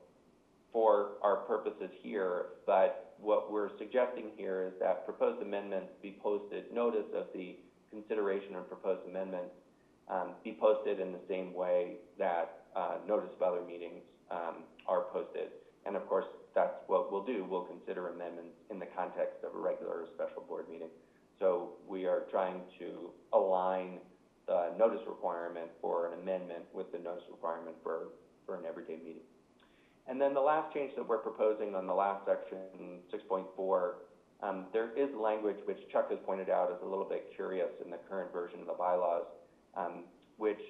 for our purposes here, but what we're suggesting here is that proposed amendments be posted, notice of the consideration of proposed amendments um, be posted in the same way that uh, notice of other meetings um, are posted. And of course, that's what we'll do. We'll consider amendments in the context of a regular or special board meeting. So we are trying to align the notice requirement for an amendment with the notice requirement for, for an everyday meeting. And then the last change that we're proposing on the last section, six point four, um, there is language which Chuck has pointed out is a little bit curious in the current version of the bylaws, um, which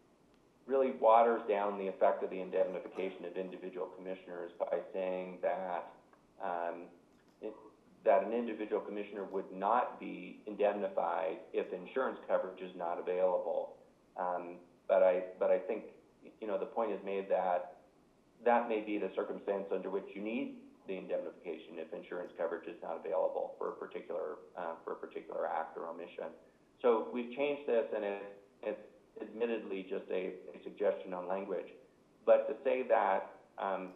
really waters down the effect of the indemnification of individual commissioners by saying that um, it, that an individual commissioner would not be indemnified if insurance coverage is not available. Um, but I but I think, you know, the point is made that that may be the circumstance under which you need the indemnification if insurance coverage is not available for a particular uh, for a particular act or omission. So we've changed this, and it, it's admittedly just a, a suggestion on language, but to say that um,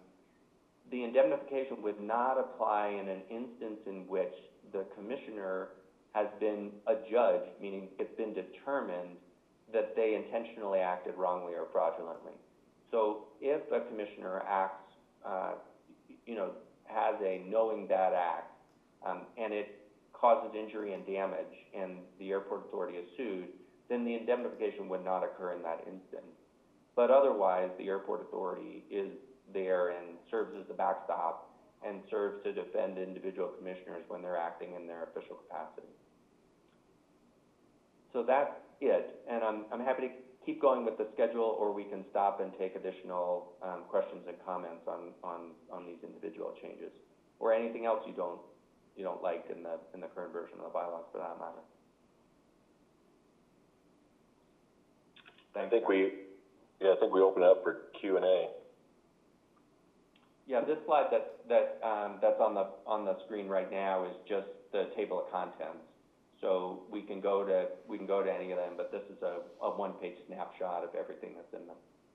the indemnification would not apply in an instance in which the commissioner has been adjudged, meaning it's been determined that they intentionally acted wrongly or fraudulently. So if a commissioner acts, uh, you know, has a knowing bad act, um, and it causes injury and damage, and the airport authority is sued, then the indemnification would not occur in that instance. But otherwise, the airport authority is there and serves as the backstop and serves to defend individual commissioners when they're acting in their official capacity. So that's it, and I'm, I'm happy to keep going with the schedule, or we can stop and take additional, um, questions and comments on, on, on these individual changes, or anything else you don't, you don't like in the, in the current version of the bylaws for that matter. I think we, yeah, I think we open it up for Q and A. Yeah, this slide that, that, um, that's on the, on the screen right now is just the table of contents. So we can go to, we can go to any of them, but this is a, a one-page snapshot of everything that's in them.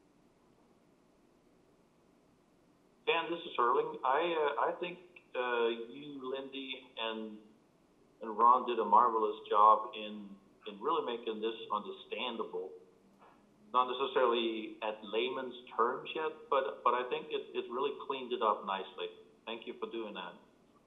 Dan, this is Erling. I, uh, I think, uh, you, Lindy, and, and Ron did a marvelous job in, in really making this understandable. Not necessarily at layman's terms yet, but, but I think it, it really cleaned it up nicely. Thank you for doing that.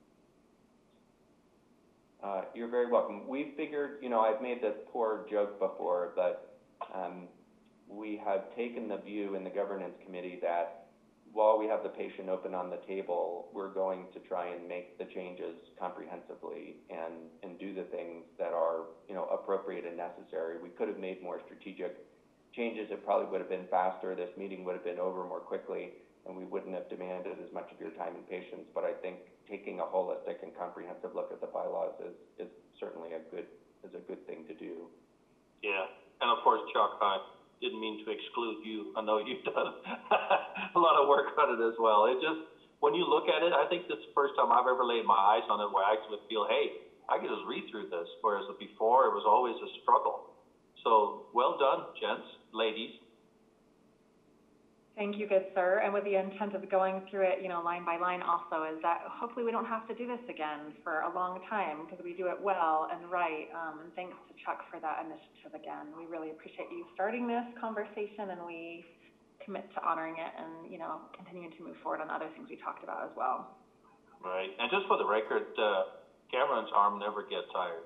Uh, you're very welcome. We figured, you know, I've made this poor joke before, but, um, we have taken the view in the governance committee that while we have the patient open on the table, we're going to try and make the changes comprehensively and, and do the things that are, you know, appropriate and necessary. We could have made more strategic changes. It probably would have been faster. This meeting would have been over more quickly, and we wouldn't have demanded as much of your time and patience. But I think taking a holistic and comprehensive look at the bylaws is, is certainly a good, is a good thing to do. Yeah, and of course, Chuck, I didn't mean to exclude you. I know you've done a lot of work on it as well. It just, when you look at it, I think this is the first time I've ever laid my eyes on it where I actually feel, hey, I can just read through this, whereas before it was always a struggle. So, well done, gents, ladies. Thank you, good sir. And with the intent of going through it, you know, line by line also, is that hopefully we don't have to do this again for a long time, because we do it well and right. Um, and thanks to Chuck for that initiative again. We really appreciate you starting this conversation, and we commit to honoring it and, you know, continuing to move forward on other things we talked about as well. Right, and just for the record, uh, Cameron's arm never gets tired.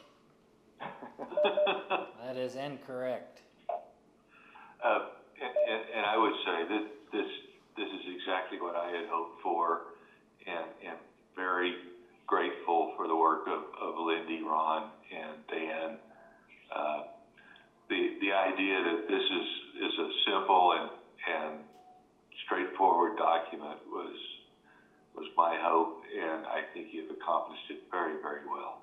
That is incorrect. Uh, and, and, and I would say that this, this is exactly what I had hoped for, and, and very grateful for the work of, of Lindy, Ron, and Dan. Uh, the, the idea that this is, is a simple and, and straightforward document was, was my hope, and I think you've accomplished it very, very well.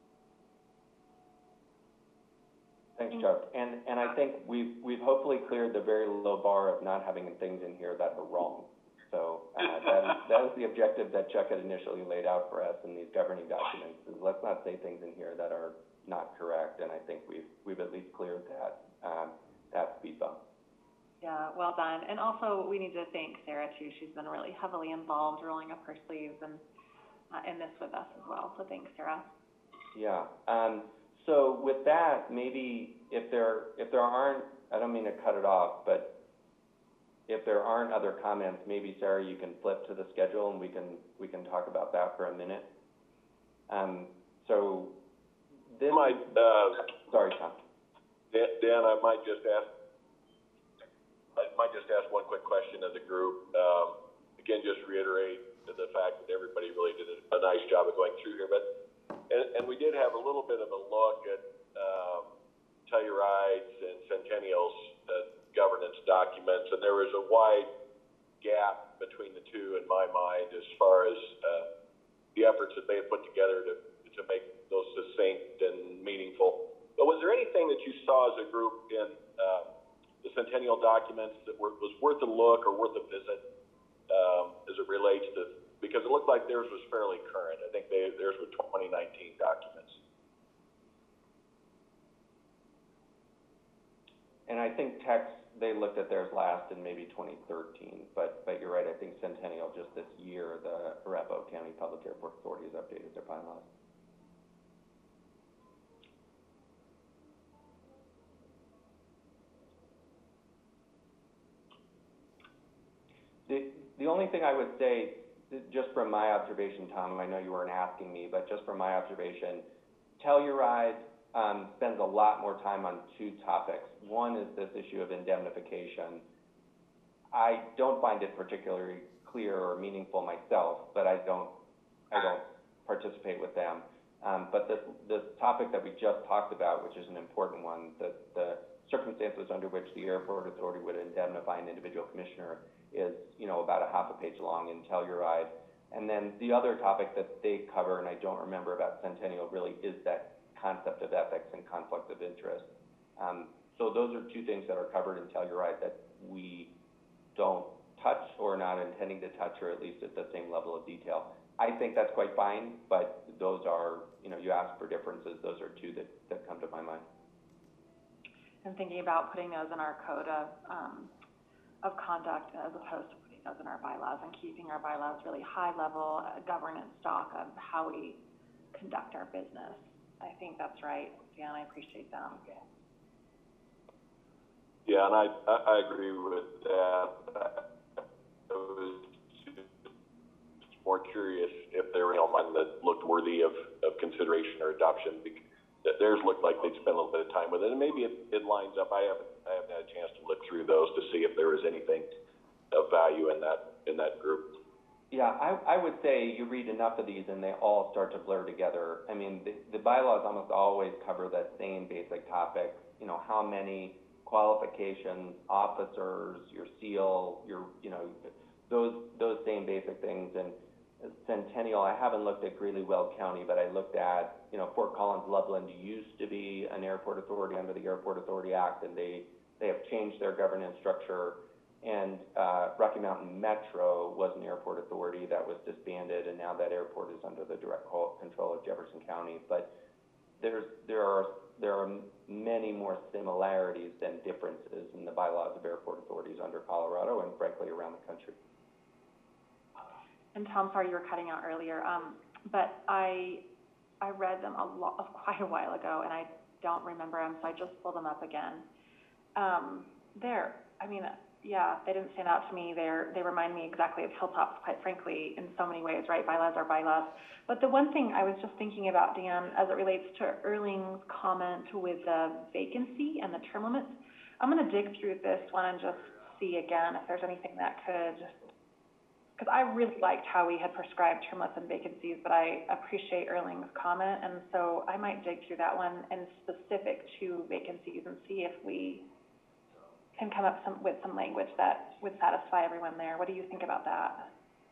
Thanks, Chuck. And, and I think we've, we've hopefully cleared the very low bar of not having things in here that are wrong. So, uh, that is, that was the objective that Chuck had initially laid out for us in these governing documents, is let's not say things in here that are not correct, and I think we've, we've at least cleared that, um, that speed bump. Yeah, well done. And also, we need to thank Sarah too. She's been really heavily involved, rolling up her sleeves and, uh, in this with us as well. So thanks, Sarah. Yeah, um, so with that, maybe if there, if there aren't, I don't mean to cut it off, but if there aren't other comments, maybe Sarah, you can flip to the schedule and we can, we can talk about that for a minute. Um, so this, Might, uh, sorry, Tom. Dan, Dan, I might just ask, I might just ask one quick question of the group. Um, again, just reiterate the fact that everybody really did a, a nice job of going through here, but, and, and we did have a little bit of a look at, um, Telluride's and Centennial's, uh, governance documents, and there was a wide gap between the two in my mind as far as, uh, the efforts that they had put together to, to make those succinct and meaningful. But was there anything that you saw as a group in, uh, the Centennial documents that were, was worth a look or worth a visit, um, as it relates to, because it looked like theirs was fairly current. I think they, theirs were twenty nineteen documents. And I think Tex, they looked at theirs last in maybe twenty thirteen, but, but you're right, I think Centennial just this year, the Arapahoe County Public Airport Authority has updated their bylaws. The, the only thing I would say, just from my observation, Tom, I know you weren't asking me, but just from my observation, Telluride, um, spends a lot more time on two topics. One is this issue of indemnification. I don't find it particularly clear or meaningful myself, but I don't, I don't participate with them. Um, but the, the topic that we just talked about, which is an important one, the, the circumstances under which the airport authority would indemnify an individual commissioner is, you know, about a half a page long in Telluride. And then the other topic that they cover, and I don't remember about Centennial really, is that concept of ethics and conflict of interest. Um, so those are two things that are covered in Telluride that we don't touch or are not intending to touch, or at least at the same level of detail. I think that's quite fine, but those are, you know, you ask for differences, those are two that, that come to my mind. And thinking about putting those in our code of, um, of conduct as opposed to putting those in our bylaws and keeping our bylaws really high level uh, governance stock of how we conduct our business. I think that's right, Dan, I appreciate that. Yeah, and I, I, I agree with that. I was more curious if there were one that looked worthy of, of consideration or adoption. That theirs looked like they'd spent a little bit of time with it, and maybe it, it lines up. I haven't, I haven't had a chance to look through those to see if there was anything of value in that, in that group. Yeah, I, I would say you read enough of these and they all start to blur together. I mean, the, the bylaws almost always cover that same basic topic, you know, how many qualifications, officers, your seal, your, you know, those, those same basic things. And Centennial, I haven't looked at Greeley-Weld County, but I looked at, you know, Fort Collins-Loveland used to be an airport authority under the Airport Authority Act, and they, they have changed their governance structure. And uh, Rocky Mountain Metro was an airport authority that was disbanded, and now that airport is under the direct control of Jefferson County. But there's, there are, there are many more similarities than differences in the bylaws of airport authorities under Colorado and frankly around the country. And Tom, sorry you were cutting out earlier, um, but I, I read them a lot, quite a while ago, and I don't remember them, so I just pulled them up again. Um, they're, I mean, yeah, they didn't stand out to me. They're, they remind me exactly of Hilltops, quite frankly, in so many ways, right? Bylaws are bylaws. But the one thing I was just thinking about, Dan, as it relates to Erling's comment with the vacancy and the term limits, I'm gonna dig through this one and just see again if there's anything that could, because I really liked how we had prescribed term limits and vacancies, but I appreciate Erling's comment, and so I might dig through that one and specific to vacancies and see if we can come up some, with some language that would satisfy everyone there. What do you think about that?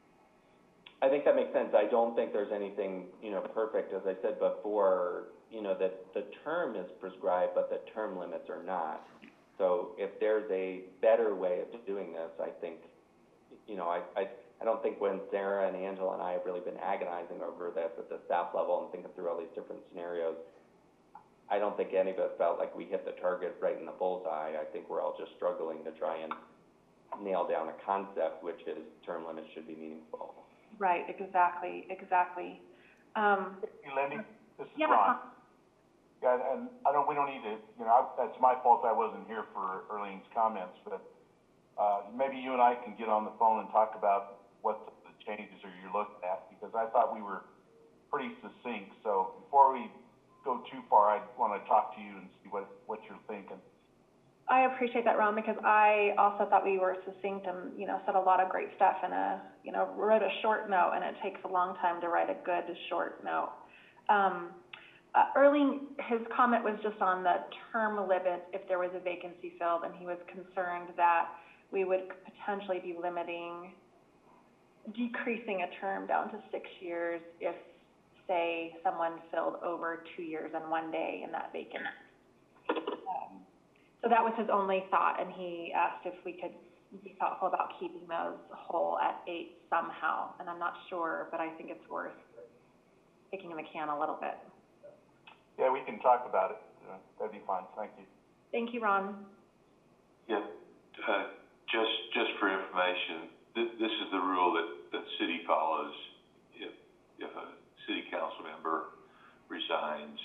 I think that makes sense. I don't think there's anything, you know, perfect. As I said before, you know, that the term is prescribed, but the term limits are not. So if there's a better way of doing this, I think, you know, I, I, I don't think when Sarah and Angela and I have really been agonizing over this at the staff level and thinking through all these different scenarios, I don't think any of us felt like we hit the target right in the bullseye. I think we're all just struggling to try and nail down a concept, which is term limits should be meaningful. Right, exactly, exactly. Um, Hey, Lindy, this is yeah, Ron. Yeah, and I don't, we don't need to, you know, I, that's my fault I wasn't here for Erlene's comments, but, uh, maybe you and I can get on the phone and talk about what the, the changes are you're looking at, because I thought we were pretty succinct. So before we go too far, I want to talk to you and see what, what you're thinking. I appreciate that, Ron, because I also thought we were succinct and, you know, said a lot of great stuff in a, you know, wrote a short note, and it takes a long time to write a good short note. Um, uh, Erling, his comment was just on the term limit if there was a vacancy filled, and he was concerned that we would potentially be limiting, decreasing a term down to six years if, say, someone filled over two years and one day in that vacant. Um, so that was his only thought, and he asked if we could be thoughtful about keeping those whole at eight somehow, and I'm not sure, but I think it's worth kicking the can a little bit. Yeah, we can talk about it. Uh, that'd be fine. Thank you. Thank you, Ron. Yeah, uh, just, just for information, th- this is the rule that, that city follows. If, if a city council member resigns,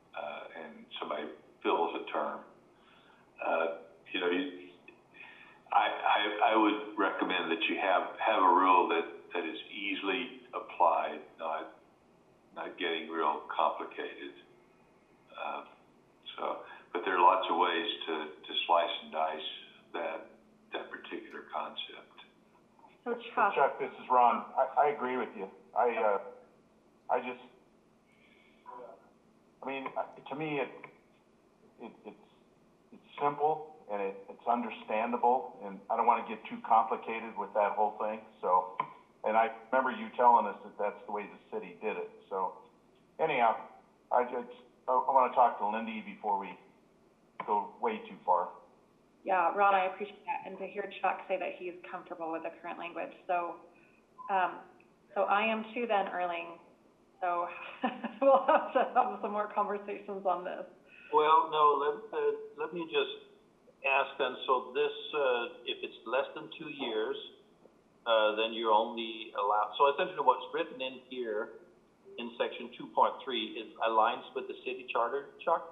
uh, and somebody fills a term, uh, you know, you, I, I, I would recommend that you have, have a rule that, that is easily applied, not, not getting real complicated. Uh, so, but there are lots of ways to, to slice and dice that, that particular concept. So Chuck, Chuck, this is Ron. I, I agree with you. I, uh, I just, I mean, uh, to me, it, it, it's, it's simple and it, it's understandable, and I don't wanna get too complicated with that whole thing, so. And I remember you telling us that that's the way the city did it, so. Anyhow, I just, I, I wanna talk to Lindy before we go way too far. yeah, Ron, I appreciate that, and to hear Chuck say that he's comfortable with the current language, so, um, so I am too then, Erling, so we'll have to have some more conversations on this. Well, no, let, uh, let me just ask then, so this, uh, if it's less than two years, uh, then you're only allowed, so essentially what's written in here in section two point three is aligns with the city charter, Chuck?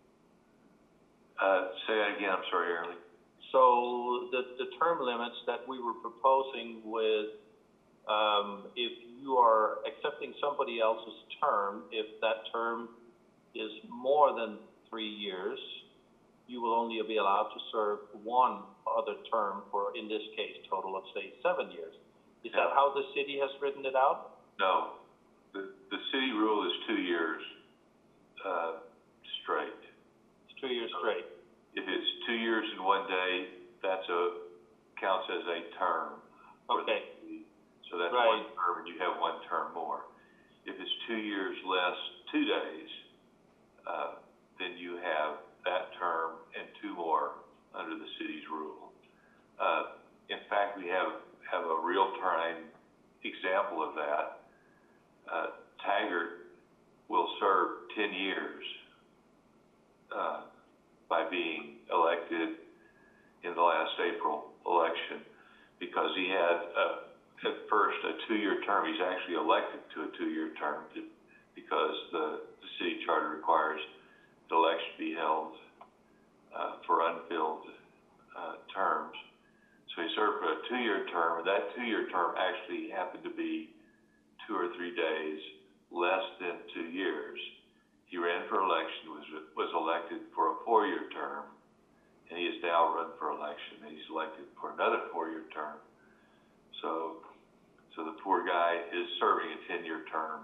Uh, say that again, I'm sorry, Early. So the, the term limits that we were proposing with, um, if you are accepting somebody else's term, if that term is more than three years, you will only be allowed to serve one other term for, in this case, total of, say, seven years. Is that Yeah. how the city has written it out? No, the, the city rule is two years, uh, straight. It's two years straight. If it's two years and one day, that's a, counts as a term. for the Okay. city. So that's Right. one term, and you have one term more. If it's two years less two days, uh, then you have that term and two more under the city's rule. Uh, in fact, we have, have a real-time example of that. Uh, Taggart will serve ten years, uh, by being elected in the last April election, because he had, uh, at first a two-year term. He's actually elected to a two-year term to, because the, the city charter requires the election be held, uh, for unfilled, uh, terms. So he served for a two-year term, and that two-year term actually happened to be two or three days less than two years. He ran for election, was, was elected for a four-year term, and he has now run for election, and he's elected for another four-year term. So, so the poor guy is serving a ten-year term.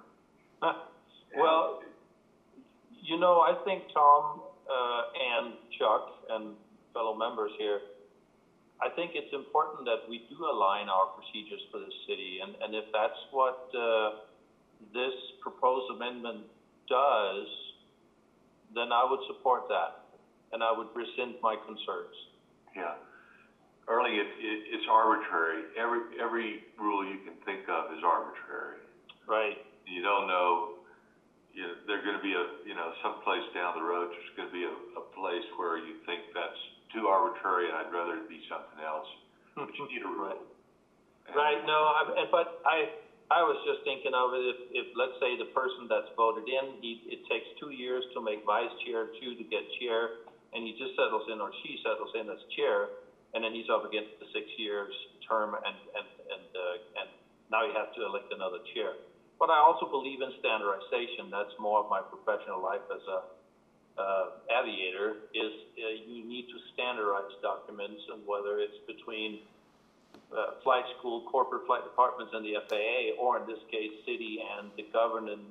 Well, you know, I think Tom, uh, and Chuck and fellow members here, I think it's important that we do align our procedures for the city, and, and if that's what, uh, this proposed amendment does, then I would support that, and I would rescind my concerns. Yeah. Early, it, it, it's arbitrary. Every, every rule you can think of is arbitrary. Right. You don't know, you know, there's gonna be a, you know, someplace down the road, there's gonna be a, a place where you think that's too arbitrary and I'd rather it be something else, but you need a rule. Right, no, I, and, but I, I was just thinking of it, if, if, let's say the person that's voted in, he, it takes two years to make vice chair, two to get chair, and he just settles in, or she settles in as chair, and then he's up against the six years term, and, and, and, uh, and now you have to elect another chair. But I also believe in standardization. That's more of my professional life as a, uh, aviator, is, uh, you need to standardize documents, and whether it's between Uh, flight school, corporate flight departments, and the F A A, or in this case, city and the governing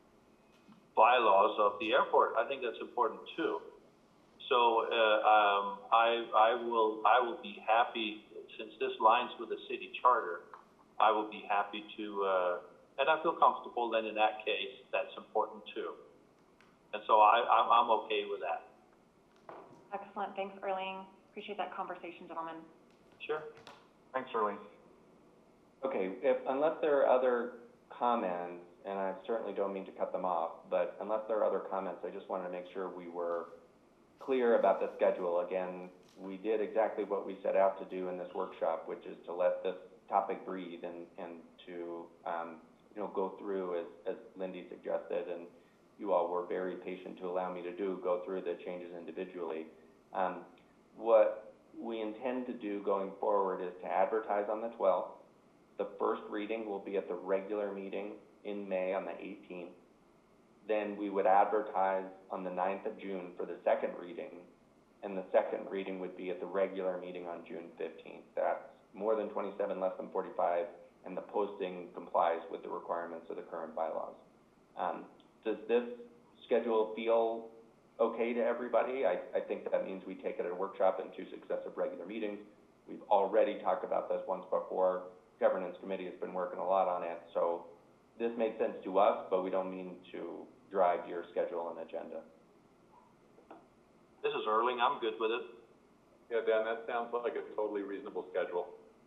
bylaws of the airport. I think that's important too. So, uh, um, I, I will, I will be happy, since this lines with the city charter, I will be happy to, uh, and I feel comfortable then in that case, that's important too. And so I, I'm, I'm okay with that. Excellent, thanks, Erling. Appreciate that conversation, gentlemen. Sure. Thanks, Early. Okay, if, unless there are other comments, and I certainly don't mean to cut them off, but unless there are other comments, I just wanted to make sure we were clear about the schedule. Again, we did exactly what we set out to do in this workshop, which is to let this topic breathe and, and to, um, you know, go through, as, as Lindy suggested, and you all were very patient to allow me to do, go through the changes individually. Um, what we intend to do going forward is to advertise on the twelfth. The first reading will be at the regular meeting in May on the eighteenth. Then we would advertise on the ninth of June for the second reading, and the second reading would be at the regular meeting on June fifteenth. That's more than twenty-seven, less than forty-five, and the posting complies with the requirements of the current bylaws. Um, does this schedule feel okay to everybody? I, I think that means we take it at a workshop and two successive regular meetings. We've already talked about this once before. Governance Committee has been working a lot on it, so this makes sense to us, but we don't mean to drive your schedule and agenda. This is Erling, I'm good with it. Yeah, Dan, that sounds like a totally reasonable schedule.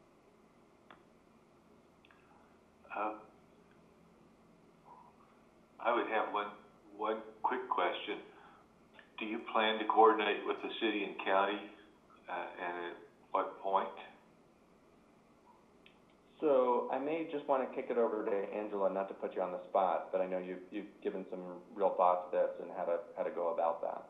Uh, I would have one, one quick question. Do you plan to coordinate with the city and county, uh, and at what point? So I may just want to kick it over to Angela, not to put you on the spot, but I know you've, you've given some real thought to this and how to, how to go about that.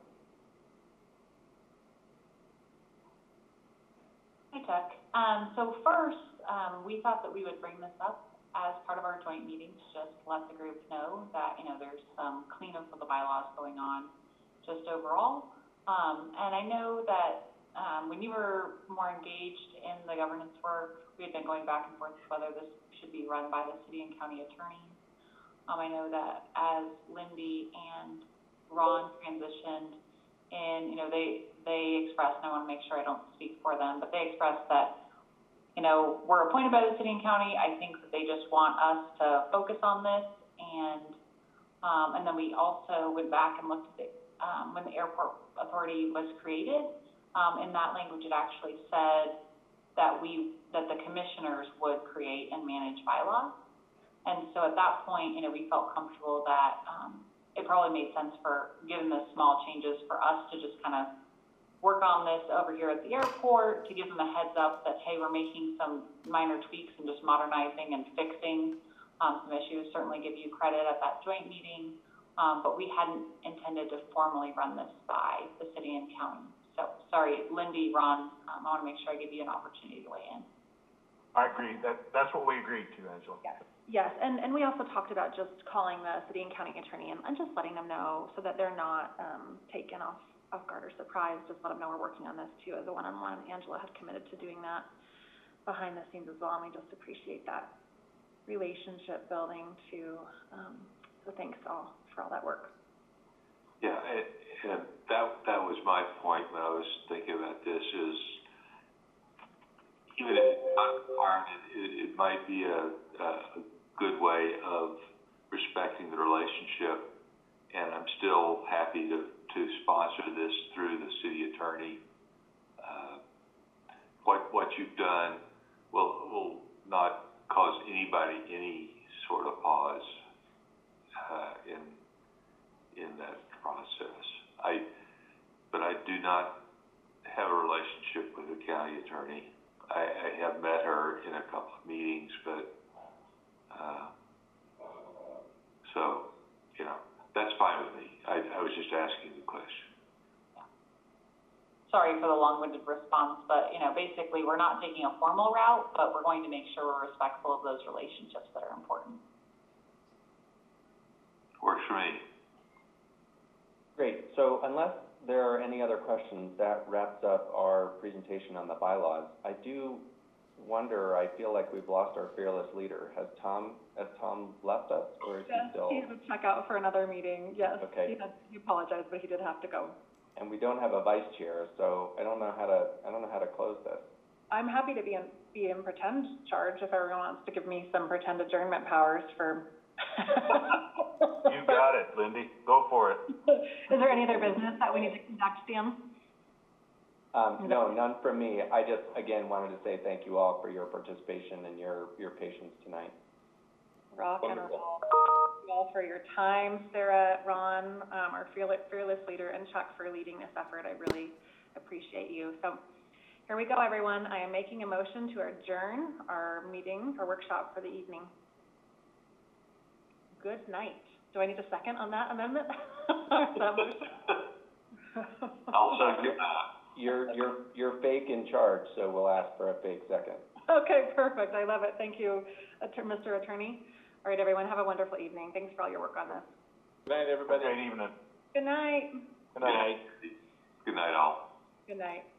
Hi, Chuck. Um, so first, um, we thought that we would bring this up as part of our joint meeting to just let the group know that, you know, there's some cleanup of the bylaws going on just overall. Um, and I know that, um, when you were more engaged in the governance work, we had been going back and forth whether this should be run by the city and county attorneys. Um, I know that as Lindy and Ron transitioned in, you know, they, they expressed, and I want to make sure I don't speak for them, but they expressed that, you know, we're appointed by the city and county. I think that they just want us to focus on this. And, um, and then we also went back and looked at the, um, when the airport authority was created, um, in that language, it actually said that we, that the commissioners would create and manage bylaws. And so at that point, you know, we felt comfortable that, um, it probably made sense for, given the small changes, for us to just kind of work on this over here at the airport, to give them a heads up that, hey, we're making some minor tweaks and just modernizing and fixing, um, some issues. Certainly give you credit at that joint meeting, um, but we hadn't intended to formally run this by the city and county. So, sorry, Lindy, Ron, um, I want to make sure I give you an opportunity to weigh in. I agree, that, that's what we agreed to, Angela. Yes, yes, and, and we also talked about just calling the city and county attorney and, and just letting them know so that they're not, um, taken off, off guard or surprised. Just let them know we're working on this too as a one-on-one. Angela had committed to doing that behind the scenes as well, and we just appreciate that relationship building too. Um, so thanks all for all that work. Yeah, and, and that, that was my point when I was thinking about this is, even if it's not required, it, it might be a, a good way of respecting the relationship, and I'm still happy to, to sponsor this through the city attorney. Uh, what, what you've done will, will not cause anybody any sort of pause, uh, in, in that process. I, but I do not have a relationship with the county attorney. I, I have met her in a couple of meetings, but, uh, so, you know, that's fine with me. I, I was just asking the question. Sorry for the long-winded response, but, you know, basically we're not taking a formal route, but we're going to make sure we're respectful of those relationships that are important. Works for me. Great, so unless there are any other questions, that wraps up our presentation on the bylaws. I do wonder, I feel like we've lost our fearless leader. Has Tom, has Tom left us, or is he Yes, still? he's a check out for another meeting, yes. Okay. He had, he apologized, but he did have to go. And we don't have a vice chair, so I don't know how to, I don't know how to close this. I'm happy to be in, be in pretend charge if everyone wants to give me some pretend adjournment powers for. You got it, Lindy, go for it. Is there any other business that we need to conduct, Sam? Um, no, none from me. I just, again, wanted to say thank you all for your participation and your, your patience tonight. Rock and Wonderful. roll. Thank you all for your time, Sarah, Ron, um, our fearless, fearless leader, and Chuck for leading this effort. I really appreciate you. So, here we go, everyone. I am making a motion to adjourn our meeting, our workshop for the evening. Good night. Do I need a second on that amendment? That motion? I'll second that. You're, you're, you're fake in charge, so we'll ask for a fake second. Okay, perfect, I love it, thank you, Atter- Mister Attorney. All right, everyone, have a wonderful evening, thanks for all your work on this. Good night, everybody. Great evening. Good night. Good night. Good night, all. Good night.